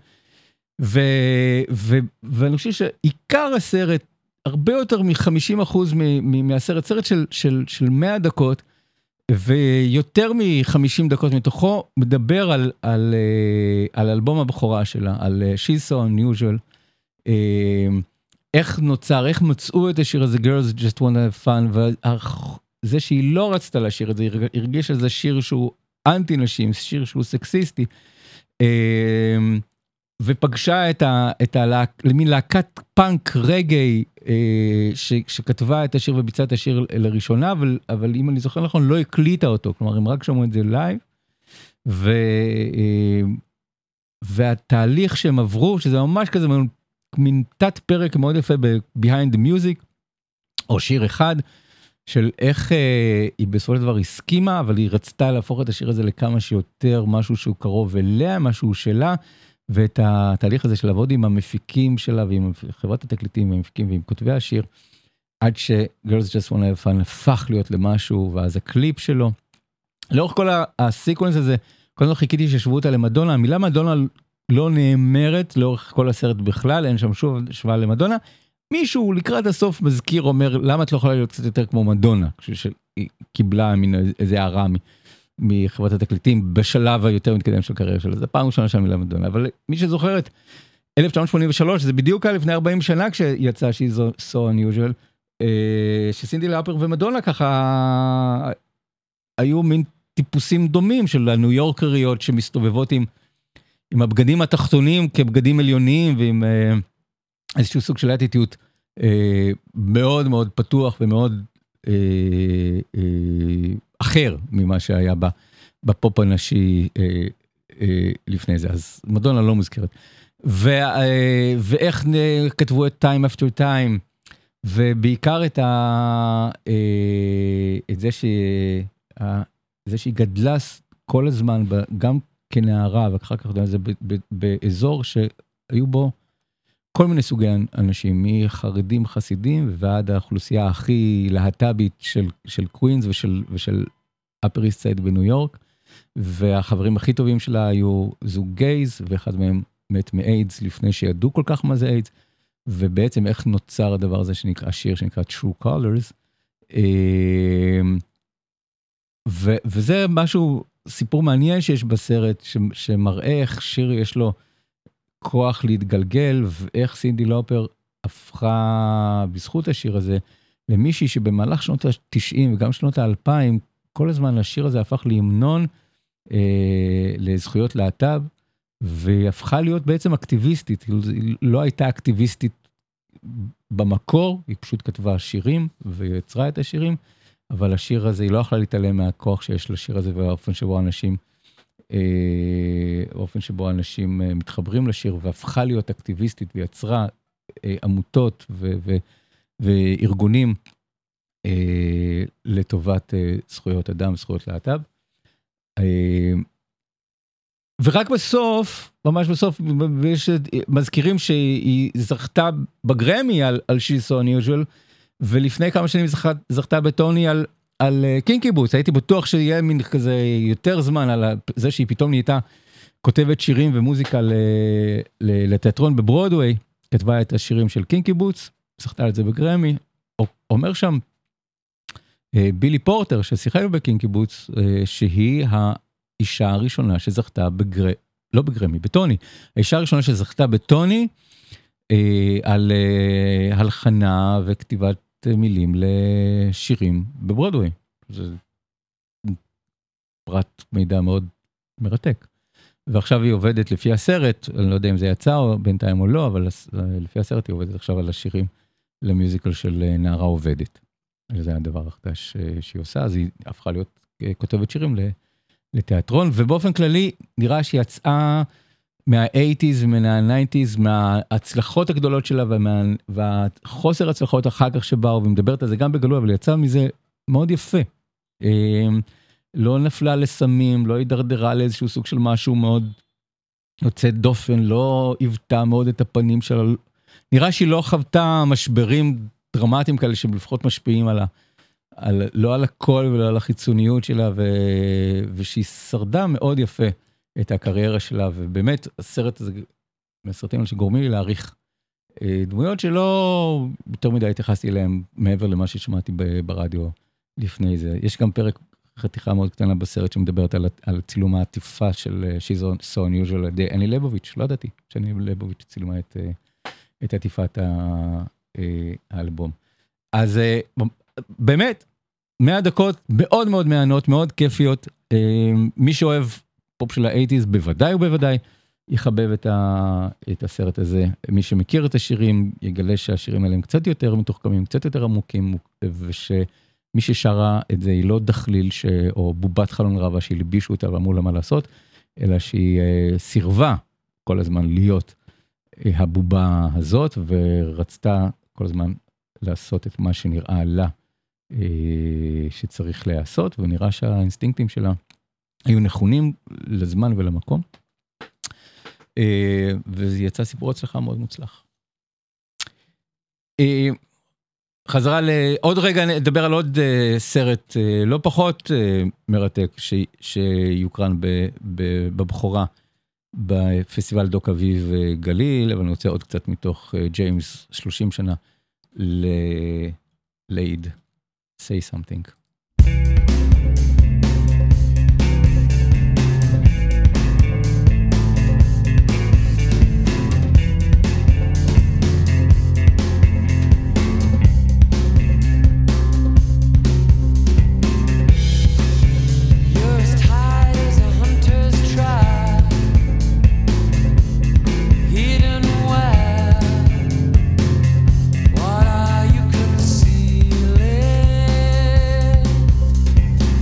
ואני חושב שעיקר הסרט, הרבה יותר מ-50% מהסרט, סרט של 100 דקות, ויותר מ-50 דקות מתוכו, מדבר על אלבום הבכורה שלה, על She's So Unusual, איך נוצר, איך מצאו את השיר הזה, Girls Just Want to Have Fun, וזה שהיא לא רצתה לשיר את זה, הרגיש שזה שיר שהוא אנטי נשים, שיר שהוא סקסיסטי, ופגשה למין להקת פאנק רגעי, שכתבה את השיר וביצעה את השיר לראשונה, אבל אם אני זוכר נכון, לא הקליטה אותו, כלומר, הם רק שמעו את זה לייב, והתהליך שהם עברו, שזה ממש כזה, מין תת פרק מאוד יפה ב-Behind the Music, או שיר אחד, של איך היא בסופו של דבר הסכימה, אבל היא רצתה להפוך את השיר הזה לכמה שיותר משהו שהוא קרוב אליה, משהו שלה, ואת התהליך הזה של לעבוד עם המפיקים שלה, ועם חברת התקליטים, ועם המפיקים, ועם כותבי השיר, עד ש-Girls Just Want to Have Fun הפך להיות למשהו, ואז הקליפ שלו. לאורך כל הסיקוונס הזה, כל הזמן חיכיתי ששבו אותה למדונה, המילה מדונה לא נאמרת לאורך כל הסרט בכלל, אין שם שוב שווה למדונה, מישהו לקראת הסוף מזכיר אומר, למה את לא יכולה להיות קצת יותר כמו מדונה, כשהיא קיבלה איזה הערה מחברת התקליטים, בשלב היותר מתקדם של הקריירה שלה, זה פעם ראשונה שהמילה מדונה, אבל מי שזוכרת, 1983, זה בדיוק היה לפני 40 שנה, כשיצא שהיא So Unusual, שסינדי לאופר ומדונה ככה, היו מין טיפוסים דומים של הניו יורקריות, שמסתובבות עם הבגדים התחתונים, כבגדים עליוניים, ועם איזשהו סוג של אטיטיות, מאוד מאוד פתוח, ומאוד אחר ממה שהיה בפופ הנשי לפני זה, אז מדונה לא מוזכרת. ואיך כתבו את Time After Time, ובעיקר את זה שהיא גדלה כל הזמן, גם כנערה, ואחר כך זה באזור שהיו בו כל מיני סוגי אנשים, מחרדים חסידים, ועד האוכלוסייה הכי להט"בית של קווינס ושל Upper East Side בניו יורק, והחברים הכי טובים שלה היו זוג גייז, ואחד מהם מת מאיידס לפני שידעו כל כך מה זה איידס, ובעצם איך נוצר הדבר הזה שנקרא, השיר שנקרא True Colors, וזה משהו, סיפור מעניין שיש בסרט, שמראה איך שיר יש לו כוח להתגלגל, ואיך סינדי לאופר הפכה בזכות השיר הזה, למישהי שבמהלך שנות ה-90 וגם שנות ה-2000, כל הזמן השיר הזה הפך להמנון לזכויות להט"ב, והיא הפכה להיות בעצם אקטיביסטית, היא לא הייתה אקטיביסטית במקור, היא פשוט כתבה שירים ויצרה את השירים, אבל השיר הזה, היא לא יכלה להתעלם מהכוח שיש לשיר הזה, והאופן שבו אנשים מתחברים לשיר, והפכה להיות אקטיביסטית, ויצרה עמותות וארגונים לטובת זכויות אדם, זכויות להט"ב. ורק בסוף, ממש בסוף, מזכירים שהיא זכתה בגרמי על She's So Unusual, ולפני כמה שנים זכתה בטוני על קינקי בוטס. הייתי בטוח שיהיה מין כזה יותר זמן על זה שהיא פתאום נהייתה כותבת שירים ומוזיקה לתיאטרון בברודווי, כתבה את השירים של קינקי בוטס, זכתה על זה בגרמי. אומר שם בילי פורטר, ששיחק בקינקי בוטס, שהיא האישה הראשונה שזכתה לא בגרמי, בטוני. האישה הראשונה שזכתה בטוני, על הלחנה וכתיבת מילים לשירים בברודווי. זה פרט מידע מאוד מרתק. ועכשיו היא עובדת לפי הסרט, אני לא יודע אם זה יצא או בינתיים או לא, אבל לפי הסרט היא עובדת עכשיו על השירים למיוזיקל של נערה עובדת. זה הדבר החדש שהיא עושה, אז היא הפכה להיות כותבת שירים לתיאטרון, ובאופן כללי נראה שהיא יצאה מה-80s ומה-90s, מההצלחות הגדולות שלה והחוסר הצלחות אחר כך שבאו, ומדברת על זה גם בגלוי, אבל יצאה מזה מאוד יפה. לא נפלה לסמים, לא הידרדרה לאיזשהו סוג של משהו מאוד יוצא דופן, לא היוותה מאוד את הפנים שלה. נראה שהיא לא חוותה משברים דרמטיים כאלה שלפחות משפיעים לא על הכל ולא על החיצוניות שלה, ושהיא שרדה מאוד יפה את הקריירה שלה, ובאמת הסרט הזה, מהסרטים האלה שגורמים לי להעריך דמויות שלא יותר מדי התייחסתי אליהם מעבר למה ששמעתי ברדיו לפני זה. יש גם פרק חתיכה מאוד קטנה בסרט שמדברת על צילום העטיפה של She's So Unusual על ידי אני ליבוביץ', לא ידעתי שאני ליבוביץ' צילמה את עטיפת האלבום. אז באמת 100 דקות מאוד מאוד מענות, מאוד כיפיות. מי שאוהב פופ של ה-80s בוודאי ובוודאי יחבב את הסרט הזה. מי שמכיר את השירים יגלה שהשירים האלה הם קצת יותר מתוחכמים, קצת יותר עמוקים, ושמי ששרה את זה היא לא דחליל או בובת חלון רבה שהלבישו אותה ואמרו לה מה לעשות, אלא שהיא סירבה כל הזמן להיות הבובה הזאת, ורצתה כל הזמן לעשות את מה שנראה לה שצריך לעשות, ונראה שהאינסטינקטים שלה היו נכונים לזמן ולמקום, וזה יצא סיפור הצלחה מאוד מוצלח. חזרה לעוד רגע, נדבר על עוד סרט לא פחות מרתק, שיוקרן בבחורה בפסטיבל דוק אביב גליל, אבל אני רוצה עוד קצת מתוך ג'יימס 30 שנה ליד, say something.
What are you concealing?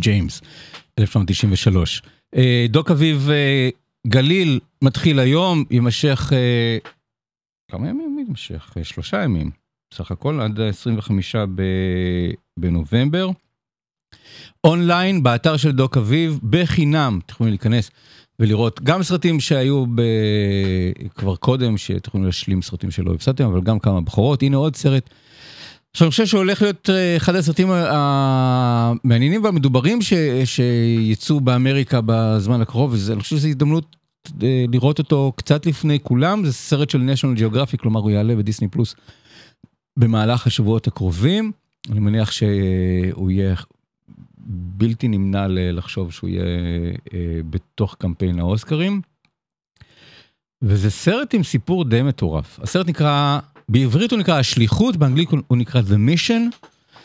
ג'יימס, 1993. דוק אביב גליל מתחיל היום, יימשך, כמה ימים יימשך? 3 ימים, בסך הכל עד 25 בנובמבר. אונליין, באתר של דוק אביב, בחינם, אתם יכולים להיכנס ולראות גם סרטים שהיו כבר קודם, שאתם יכולים להשלים סרטים שלא הפסדתם, אבל גם כמה בחורות. הנה עוד סרט, שאני חושב שהולך להיות אחד הסרטים המעניינים והמדוברים שיצאו באמריקה בזמן הקרוב, ואני חושב שזו הזדמנות לראות אותו קצת לפני כולם. זה סרט של National Geographic, כלומר הוא יעלה בדיסני פלוס במהלך השבועות הקרובים. אני מניח שהוא יהיה בלתי נמנע לחשוב שהוא יהיה בתוך קמפיין האוסקרים. וזה סרט עם סיפור די מטורף. הסרט נקרא, בעברית הוא נקרא השליחות, באנגלית הוא נקרא The Mission.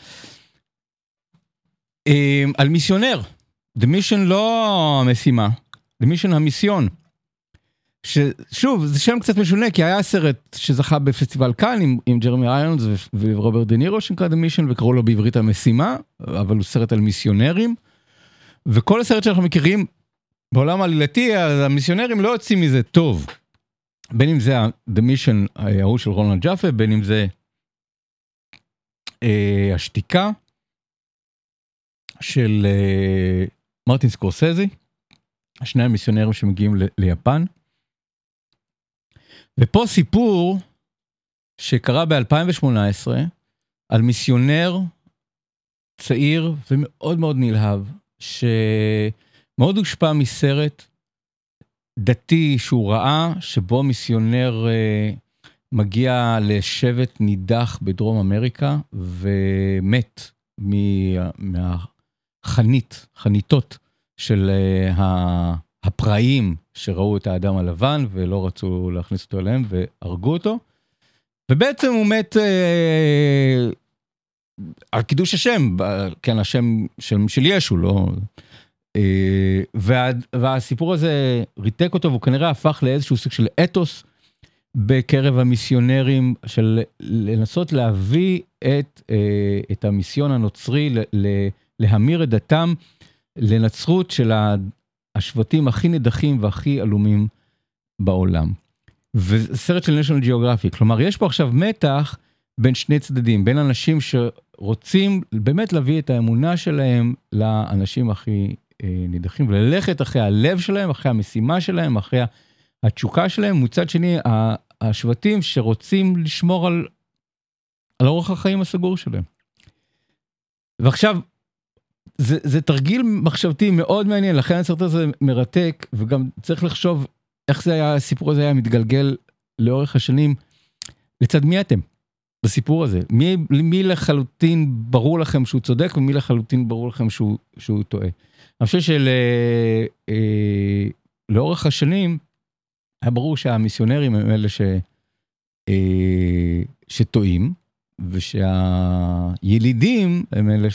על מיסיונר. The Mission לא המשימה, The Mission המיסיון. ששוב, זה שם קצת משונה, כי היה סרט שזכה בפסטיבל כאן עם ג'רמי איילנס ורוברט דה נירו, שנקרא The Mission, וקראו לו בעברית המשימה, אבל הוא סרט על מיסיונרים. וכל הסרט שאנחנו מכירים בעולם העלילתי, המיסיונרים לא יוצאים מזה טוב. בין אם זה The Mission, ההוא של רולנד ג'אפה, בין אם זה השתיקה של מרטין סקורסזי, שני המיסיונרים שמגיעים ליפן. ופה סיפור שקרה ב-2018 על מיסיונר צעיר ומאוד מאוד נלהב, שמאוד הושפע מסרט דתי שהוא ראה, שבו מיסיונר מגיע לשבט נידח בדרום אמריקה, ומת חניתות של הפראים שראו את האדם הלבן, ולא רצו להכניס אותו אליהם, והרגו אותו. ובעצם הוא מת על קידוש השם, כן, השם של ישו, לא... והסיפור הזה ריתק אותו, והוא כנראה הפך לאיזשהו סוג של אתוס בקרב המיסיונרים, של לנסות להביא את המיסיון הנוצרי, להמיר את דתם לנצרות של השבטים הכי נדחים והכי עלומים בעולם. וסרט של National Geographic, כלומר יש פה עכשיו מתח בין שני צדדים, בין אנשים שרוצים באמת להביא את האמונה שלהם לאנשים הכי נידחים, וללכת אחרי הלב שלהם, אחרי המשימה שלהם, אחרי התשוקה שלהם. מצד שני, השבטים שרוצים לשמור על אורח החיים הסגור שלהם. ועכשיו, זה תרגיל מחשבתי מאוד מעניין, לכן הסרט הזה מרתק, וגם צריך לחשוב איך זה היה, הסיפור הזה היה מתגלגל לאורך השנים, לצד מי אתם בסיפור הזה? מי לחלוטין ברור לכם שהוא צודק, ומי לחלוטין ברור לכם שהוא טועה? אני חושב שלאורך השנים, היה ברור שהמיסיונרים הם אלה שטועים, ושהילידים הם אלה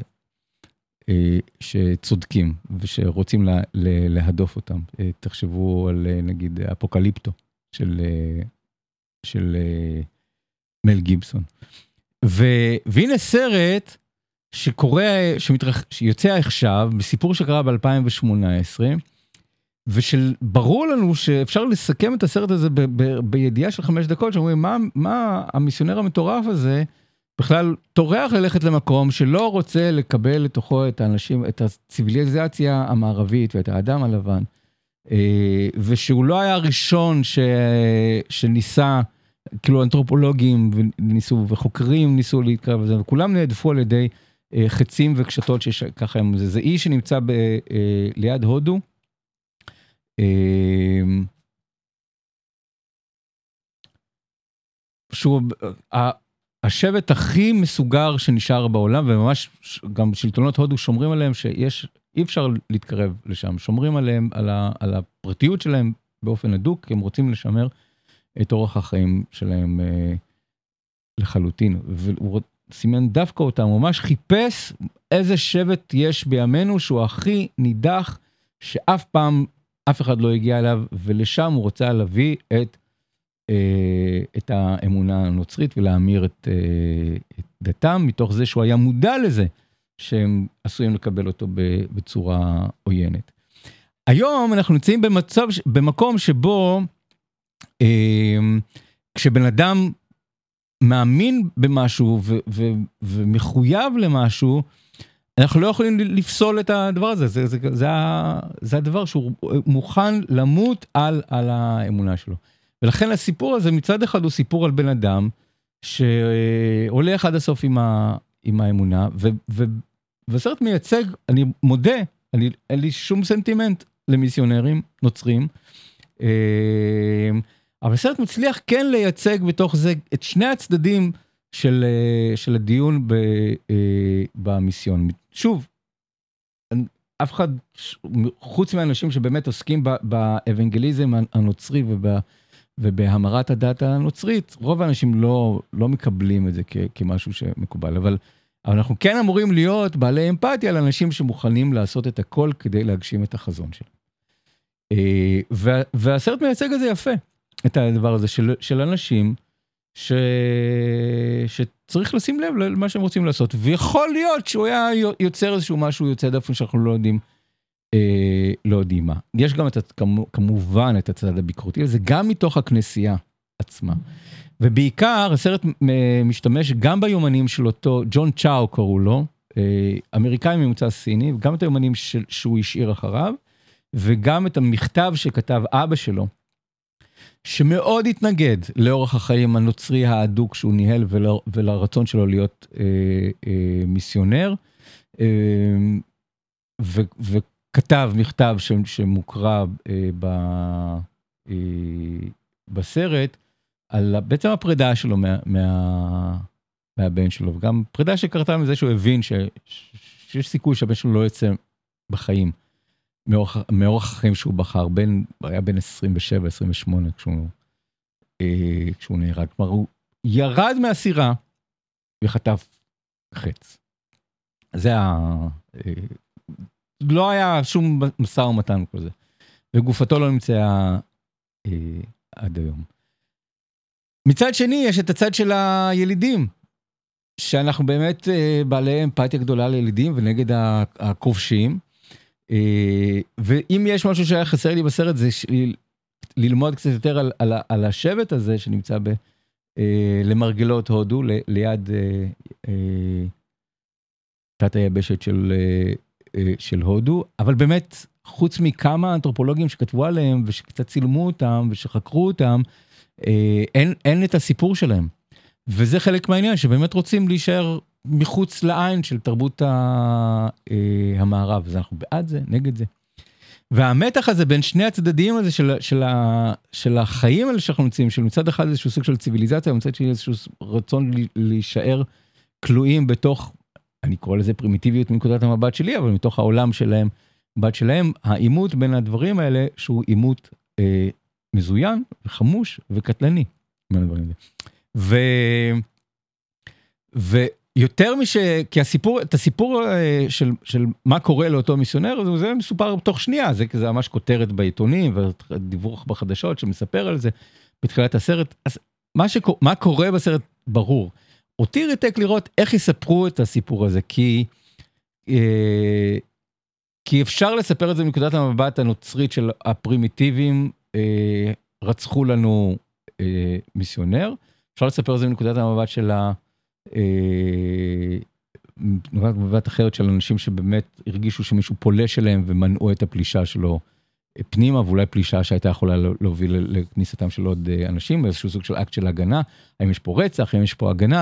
שצודקים, ושרוצים להדוף אותם. תחשבו על, נגיד, אפוקליפטו של מל גיבסון. והנה סרט שיוצא עכשיו, בסיפור שקרה ב-2018, וברור לנו שאפשר לסכם את הסרט הזה בידיעה של 5 דקות, שאומרים, מה המיסיונר המטורף הזה, בכלל טורח ללכת למקום שלא רוצה לקבל לתוכו את האנשים, את הציביליזציה המערבית ואת האדם הלבן, ושהוא לא היה הראשון שניסה, כאילו אנתרופולוגים וניסו, וחוקרים ניסו להתקרב לזה, וכולם נעדפו על ידי חצים וקשתות שככה הם, זה אי שנמצא ליד הודו, שהוא השבט הכי מסוגר שנשאר בעולם, וממש גם שלטונות הודו שומרים עליהם שאי אפשר להתקרב לשם, שומרים עליהם, על הפרטיות שלהם באופן הדוק, הם רוצים לשמר את אורח החיים שלהם לחלוטין, והוא סימן דווקא אותם, הוא ממש חיפש איזה שבט יש בימינו שהוא הכי נידח, שאף פעם אף אחד לא הגיע אליו, ולשם הוא רוצה להביא את האמונה הנוצרית, ולהמיר את דתם, מתוך זה שהוא היה מודע לזה, שהם עשויים לקבל אותו בצורה עוינת. היום אנחנו נמצאים במקום שבו, כשבן אדם מאמין במשהו ומחויב למשהו, אנחנו לא יכולים לפסול את הדבר הזה, זה הדבר שהוא מוכן למות על האמונה שלו. ולכן הסיפור הזה מצד אחד הוא סיפור על בן אדם, שהולך עד הסוף עם האמונה, והסרט מייצג, אני מודה, אין לי שום סנטימנט למיסיונרים נוצרים, אבל הסרט מצליח כן לייצג בתוך זה את שני הצדדים של הדיון במיסיון. שוב, אף אחד, חוץ מהאנשים שבאמת עוסקים באבנגליזם הנוצרי ובהמרת הדת הנוצרית, רוב האנשים לא מקבלים את זה כמשהו שמקובל, אבל אנחנו כן אמורים להיות בעלי אמפתיה לאנשים שמוכנים לעשות את הכל כדי להגשים את החזון שלהם. והסרט מייצג את זה יפה, את הדבר הזה של אנשים שצריך לשים לב למה שהם רוצים לעשות, ויכול להיות שהוא היה יוצר איזשהו משהו יוצא דפן שאנחנו לא יודעים מה. יש גם כמובן את הצד הביקורתי, זה גם מתוך הכנסייה עצמה. ובעיקר הסרט משתמש גם ביומנים של אותו, ג'ון צ'או קראו לו, אמריקאי ממוצא סיני, וגם את היומנים שהוא השאיר אחריו, וגם את המכתב שכתב אבא שלו, שמאוד התנגד לאורך החיים הנוצרי האדוק שהוא ניהל, ולרצון שלו להיות מיסיונר, וכתב מכתב שמוקרא בסרט, על בעצם הפרידה שלו מהבן שלו, וגם פרידה שקרתה מזה שהוא הבין שיש סיכוי שהבן שלו לא יצא בחיים, מאורך החיים שהוא בחר, היה בין 27-28 כשהוא נהרג. כלומר, הוא ירד מהסירה וחטף חץ. לא היה שום משא ומתן כזה. וגופתו לא נמצאה עד היום. מצד שני, יש את הצד של הילידים, שאנחנו באמת בעלי אמפתיה גדולה לילידים ונגד הכובשים, ואם יש משהו שהיה חסר לי בסרט, זה ללמוד קצת יותר על השבט הזה, שנמצא למרגלות הודו, ליד תת היבשת של הודו, אבל באמת, חוץ מכמה אנתרופולוגים שכתבו עליהם, ושקצת צילמו אותם, ושחקרו אותם, אין את הסיפור שלהם. וזה חלק מהעניין, שבאמת רוצים להישאר מחוץ לעין של תרבות המערב. אז אנחנו בעד זה, נגד זה. והמתח הזה בין שני הצדדים הזה של החיים האלה שאנחנו נמצאים, של מצד אחד איזשהו סוג של ציוויליזציה, ומצד שני איזשהו רצון להישאר כלואים בתוך, אני קורא לזה פרימיטיביות מנקודת המבט שלי, אבל מתוך העולם שלהם, בת שלהם, העימות בין הדברים האלה, שהוא עימות מזוין וחמוש וקטלני. ויותר כי את הסיפור של מה קורה לאותו מיסיונר, זה מסופר בתוך שנייה, זה ממש כותרת בעיתונים, ודיווח בחדשות שמספר על זה בתחילת הסרט. אז מה קורה בסרט ברור. אותי ריתק לראות איך יספרו את הסיפור הזה, כי אפשר לספר את זה מנקודת המבט הנוצרית של הפרימיטיבים, רצחו לנו מיסיונר, אפשר לספר את זה מנקודת המבט של נקודת המבט אחרת של אנשים שבאמת הרגישו שמישהו פולש אליהם ומנעו את הפלישה שלו פנימה, ואולי פלישה שהייתה יכולה להוביל לכניסתם של עוד אנשים, איזשהו סוג של אקט של הגנה, האם יש פה רצח, האם יש פה הגנה,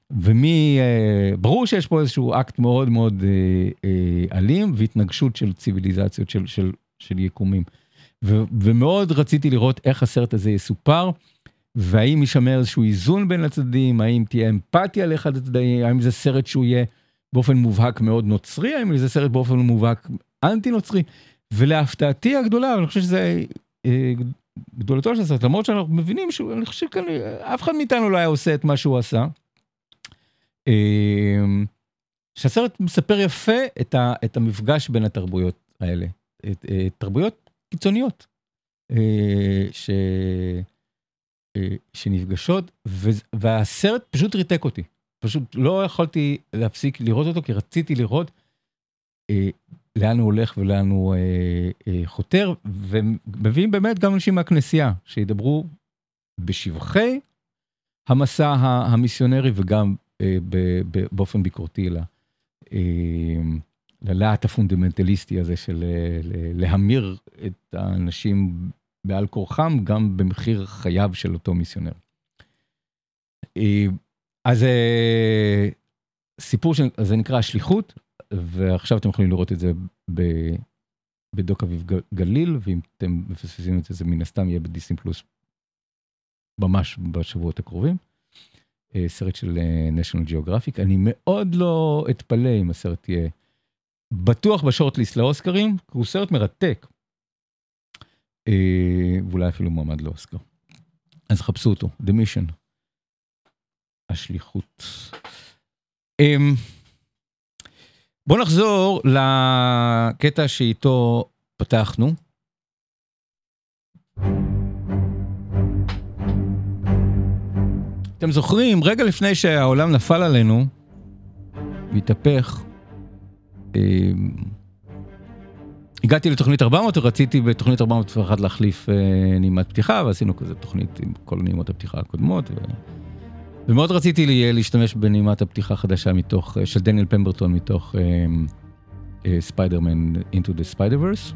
ברור שיש פה איזשהו אקט מאוד מאוד אלים, והתנגשות של ציוויליזציות של יקומים. ומאוד רציתי לראות איך הסרט הזה יסופר, והאם יישמר איזשהו איזון בין הצדדים, האם תהיה אמפתיה לאחד הצדדים, האם זה סרט שהוא יהיה באופן מובהק מאוד נוצרי, האם זה סרט באופן מובהק אנטי נוצרי, ולהפתעתי הגדולה, אני חושב שזה גדולתו של הסרט, למרות שאנחנו מבינים שאני חושב כאן, אף אחד מאיתנו לא היה עושה את מה שהוא עשה, שהסרט מספר יפה את המפגש בין התרבויות האלה, תרבויות קיצוניות, שנפגשות, והסרט פשוט ריתק אותי. פשוט לא יכולתי להפסיק לראות אותו, כי רציתי לראות לאן הוא הולך ולאן הוא חותר, ומביאים באמת גם אנשים מהכנסייה, שידברו בשבחי המסע המיסיונרי, וגם באופן ביקורתי ללהט הפונדמנטליסטי הזה של להמיר את האנשים בעל כורחם, גם במחיר חייו של אותו מיסיונר. אז סיפור שזה נקרא השליחות, ועכשיו אתם יכולים לראות את זה בדוק אביב גליל, ואם אתם מפספסים את זה, זה מן הסתם יהיה בדיסני פלוס ממש בשבועות הקרובים. סרט של National Geographic. אני מאוד לא אתפלא אם הסרט יהיה בטוח בשורטליסט לאוסקרים, כי הוא סרט מרתק. ואולי אפילו מועמד לאוסקר. אז חפשו אותו, The Mission. השליחות. בואו נחזור לקטע שאיתו פתחנו. אתם זוכרים, רגע לפני שהעולם נפל עלינו, והתהפך, הגעתי לתוכנית 400, ורציתי בתוכנית 401 להחליף נעימת פתיחה, ועשינו כזה תוכנית עם כל נעימות הפתיחה הקודמות, ומאוד רציתי להשתמש בנעימת הפתיחה החדשה של דניאל פמברטון, מתוך ספיידרמן Into the Spider-Verse.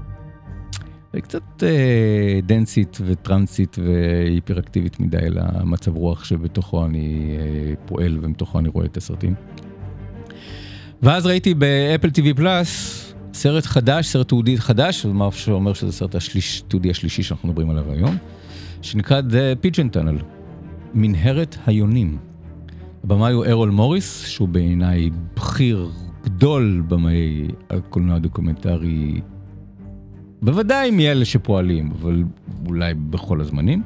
קצת דנסית וטרנסית והיפראקטיבית מדי למצב רוח שבתוכו אני פועל ומתוכו אני רואה את הסרטים. ואז ראיתי באפל TV פלאס סרט חדש, סרט תעודי חדש, ומה שאומר שזה סרט תעודי השלישי שאנחנו מדברים עליו היום, שנקרא The Pigeon Tunnel, מנהרת היונים. הבמאי הוא ארול מוריס, שהוא בעיניי בכיר גדול במאי הקולנוע הדוקומנטרי, בוודאי מאלה שפועלים, אבל אולי בכל הזמנים.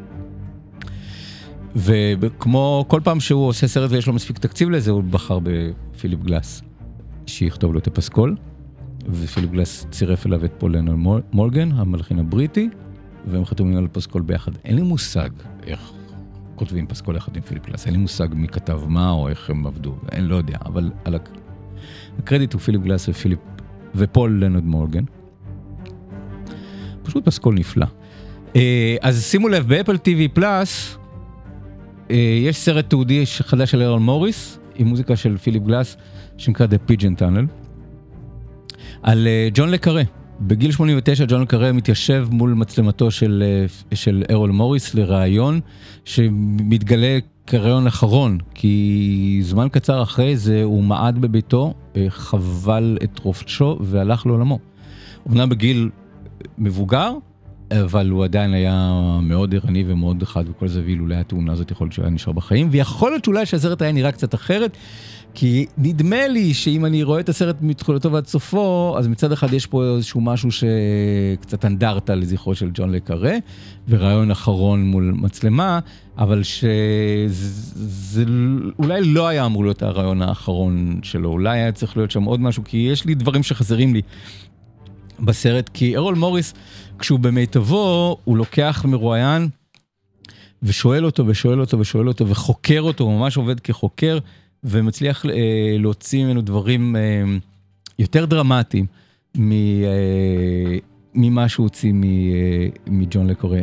וכמו כל פעם שהוא עושה סרט ויש לו מספיק תקציב לזה, הוא בחר בפיליפ גלאס, שיכתוב לו את הפסקול, ופיליפ גלאס צירף אליו את פול לנון מורגן, המלחין הבריטי, והם חתומים על הפסקול ביחד. אין לי מושג איך כותבים פסקול יחד עם פיליפ גלאס, אין לי מושג מי כתב מה או איך הם עבדו, אני לא יודע, אבל הקרדיט הוא פיליפ גלאס ופול לנון מורגן. פשוט פסקול נפלא. אז שימו לב, באפל TV פלאס, יש סרט תעודי חדש של ארול מוריס, עם מוזיקה של פיליפ גלאס, שנקרא The Pigeon Tunnel, על ג'ון לקרה. בגיל 89 ג'ון לקרה מתיישב מול מצלמתו של ארול מוריס לרעיון, שמתגלה כרעיון אחרון, כי זמן קצר אחרי זה הוא מעד בביתו, חבל את רופשו והלך לעולמו. אמנם בגיל מבוגר, אבל הוא עדיין היה מאוד ערני ומאוד חד וכל זה, ואילולא התאונה הזאת יכול להיות שהוא היה נשאר בחיים, ויכול להיות שאולי שהסרט היה נראה קצת אחרת, כי נדמה לי שאם אני רואה את הסרט מתחילתו ועד סופו, אז מצד אחד יש פה איזשהו משהו שקצת אנדרטה לזכרו של ג'ון לקרה, ורעיון אחרון מול מצלמה, אבל שזה אולי לא היה אמור להיות הרעיון האחרון שלו, אולי היה צריך להיות שם עוד משהו, כי יש לי דברים שחסרים לי בסרט, כי ארול מוריס, כשהוא במיטבו, הוא לוקח מרואיין, ושואל אותו, ושואל אותו, ושואל אותו, וחוקר אותו, הוא ממש עובד כחוקר, ומצליח להוציא ממנו דברים יותר דרמטיים, ממה שהוא הוציא מג'ון לקורה.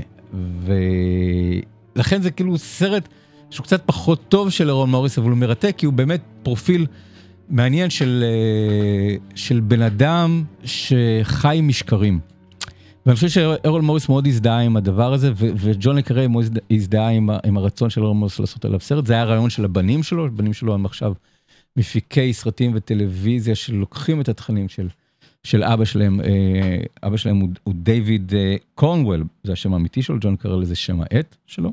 ולכן זה כאילו סרט שהוא קצת פחות טוב של ארול מוריס, אבל הוא מרתק, כי הוא באמת פרופיל מעניין של בן אדם שחי משקרים. ואני חושב שארול מוריס מאוד הזדהה עם הדבר הזה, וג'ון לקרה מאוד הזדהה עם הרצון של ארול מוריס לעשות עליו סרט. זה היה הרעיון של הבנים שלו, הבנים שלו הם עכשיו מפיקי סרטים וטלוויזיה, שלוקחים את התכנים של אבא שלהם. אבא שלהם הוא דיוויד קורנוול, זה השם האמיתי שלו, ג'ון קרא לזה שם העט שלו,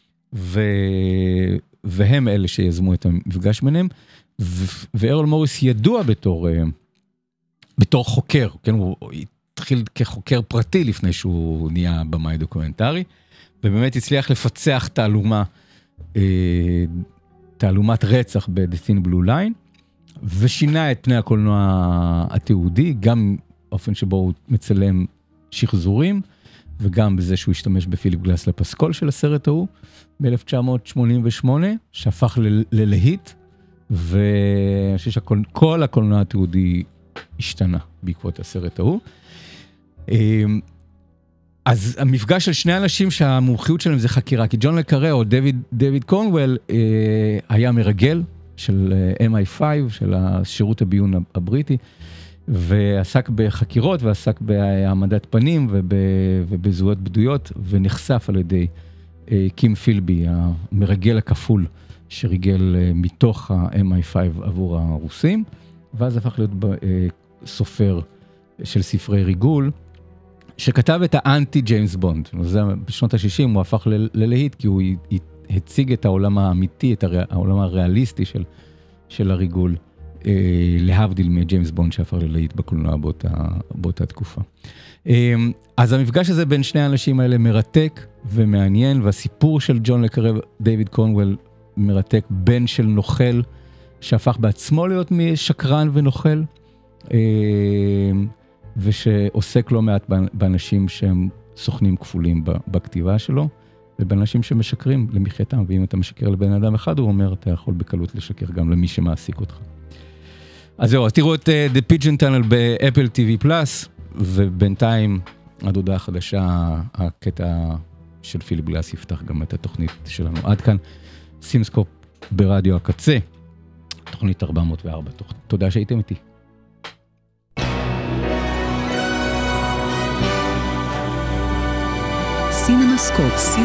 והם אלה שיזמו את המפגש ביניהם, וארול מוריס ידוע בתור חוקר, כן, הוא התחיל כחוקר פרטי לפני שהוא נהיה במאי דוקומנטרי, ובאמת הצליח לפצח תעלומת רצח ב-The Thin Blue Line, ושינה את פני הקולנוע התיעודי, גם אופן שבו הוא מצלם שחזורים, וגם בזה שהוא השתמש בפיליפ גלאס לפסקול של הסרט ההוא, ב-1988, שהפך ללהיט, ואני חושב שכל הקולנוע התיעודי השתנה בעקבות הסרט ההוא. אז המפגש של שני אנשים שהמומחיות שלהם זה חקירה, כי ג'ון le Carré או דויד קורנוול היה מרגל של MI5, של השירות הביון הבריטי, ועסק בחקירות ועסק בהעמדת פנים ובזהויות בדויות, ונחשף על ידי קים פילבי, המרגל הכפול שריגל מתוך ה-MI5 עבור הרוסים, ואז הפך להיות סופר של ספרי ריגול, שכתב את האנטי ג'יימס בונד. בשנות ה-60 הוא הפך ללהיט, כי הוא הציג את העולם האמיתי, את העולם הריאליסטי של הריגול, להבדיל מג'יימס בונד שהפך ללהיט בקולנוע באותה תקופה. אז המפגש הזה בין שני האנשים האלה מרתק ומעניין, והסיפור של ג'ון le Carré, דויד קורנוול, מרתק, בן של נוכל, שהפך בעצמו להיות משקרן ונוכל, ושעוסק לא מעט באנשים שהם סוכנים כפולים בכתיבה שלו, ובאנשים שמשקרים למחייתם, ואם אתה משקר לבן אדם אחד, הוא אומר, אתה יכול בקלות לשקר גם למי שמעסיק אותך. אז זהו, תראו את The Pigeon Tunnel באפל TV פלאס, ובינתיים, עד הודעה חדשה, הקטע של פיליפ גלאס יפתח גם את התוכנית שלנו. עד כאן, סימסקופ ברדיו הקצה, תוכנית 404. תודה שהייתם איתי.
סינמסקופ.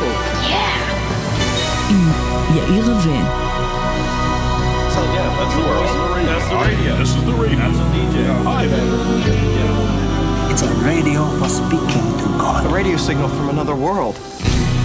עם יאיר רווה.
So yeah, that's the radio. That's the radio. This is the radio. That's a DJ. Hi, man.
It's a radio for speaking to God.
A radio signal from another world.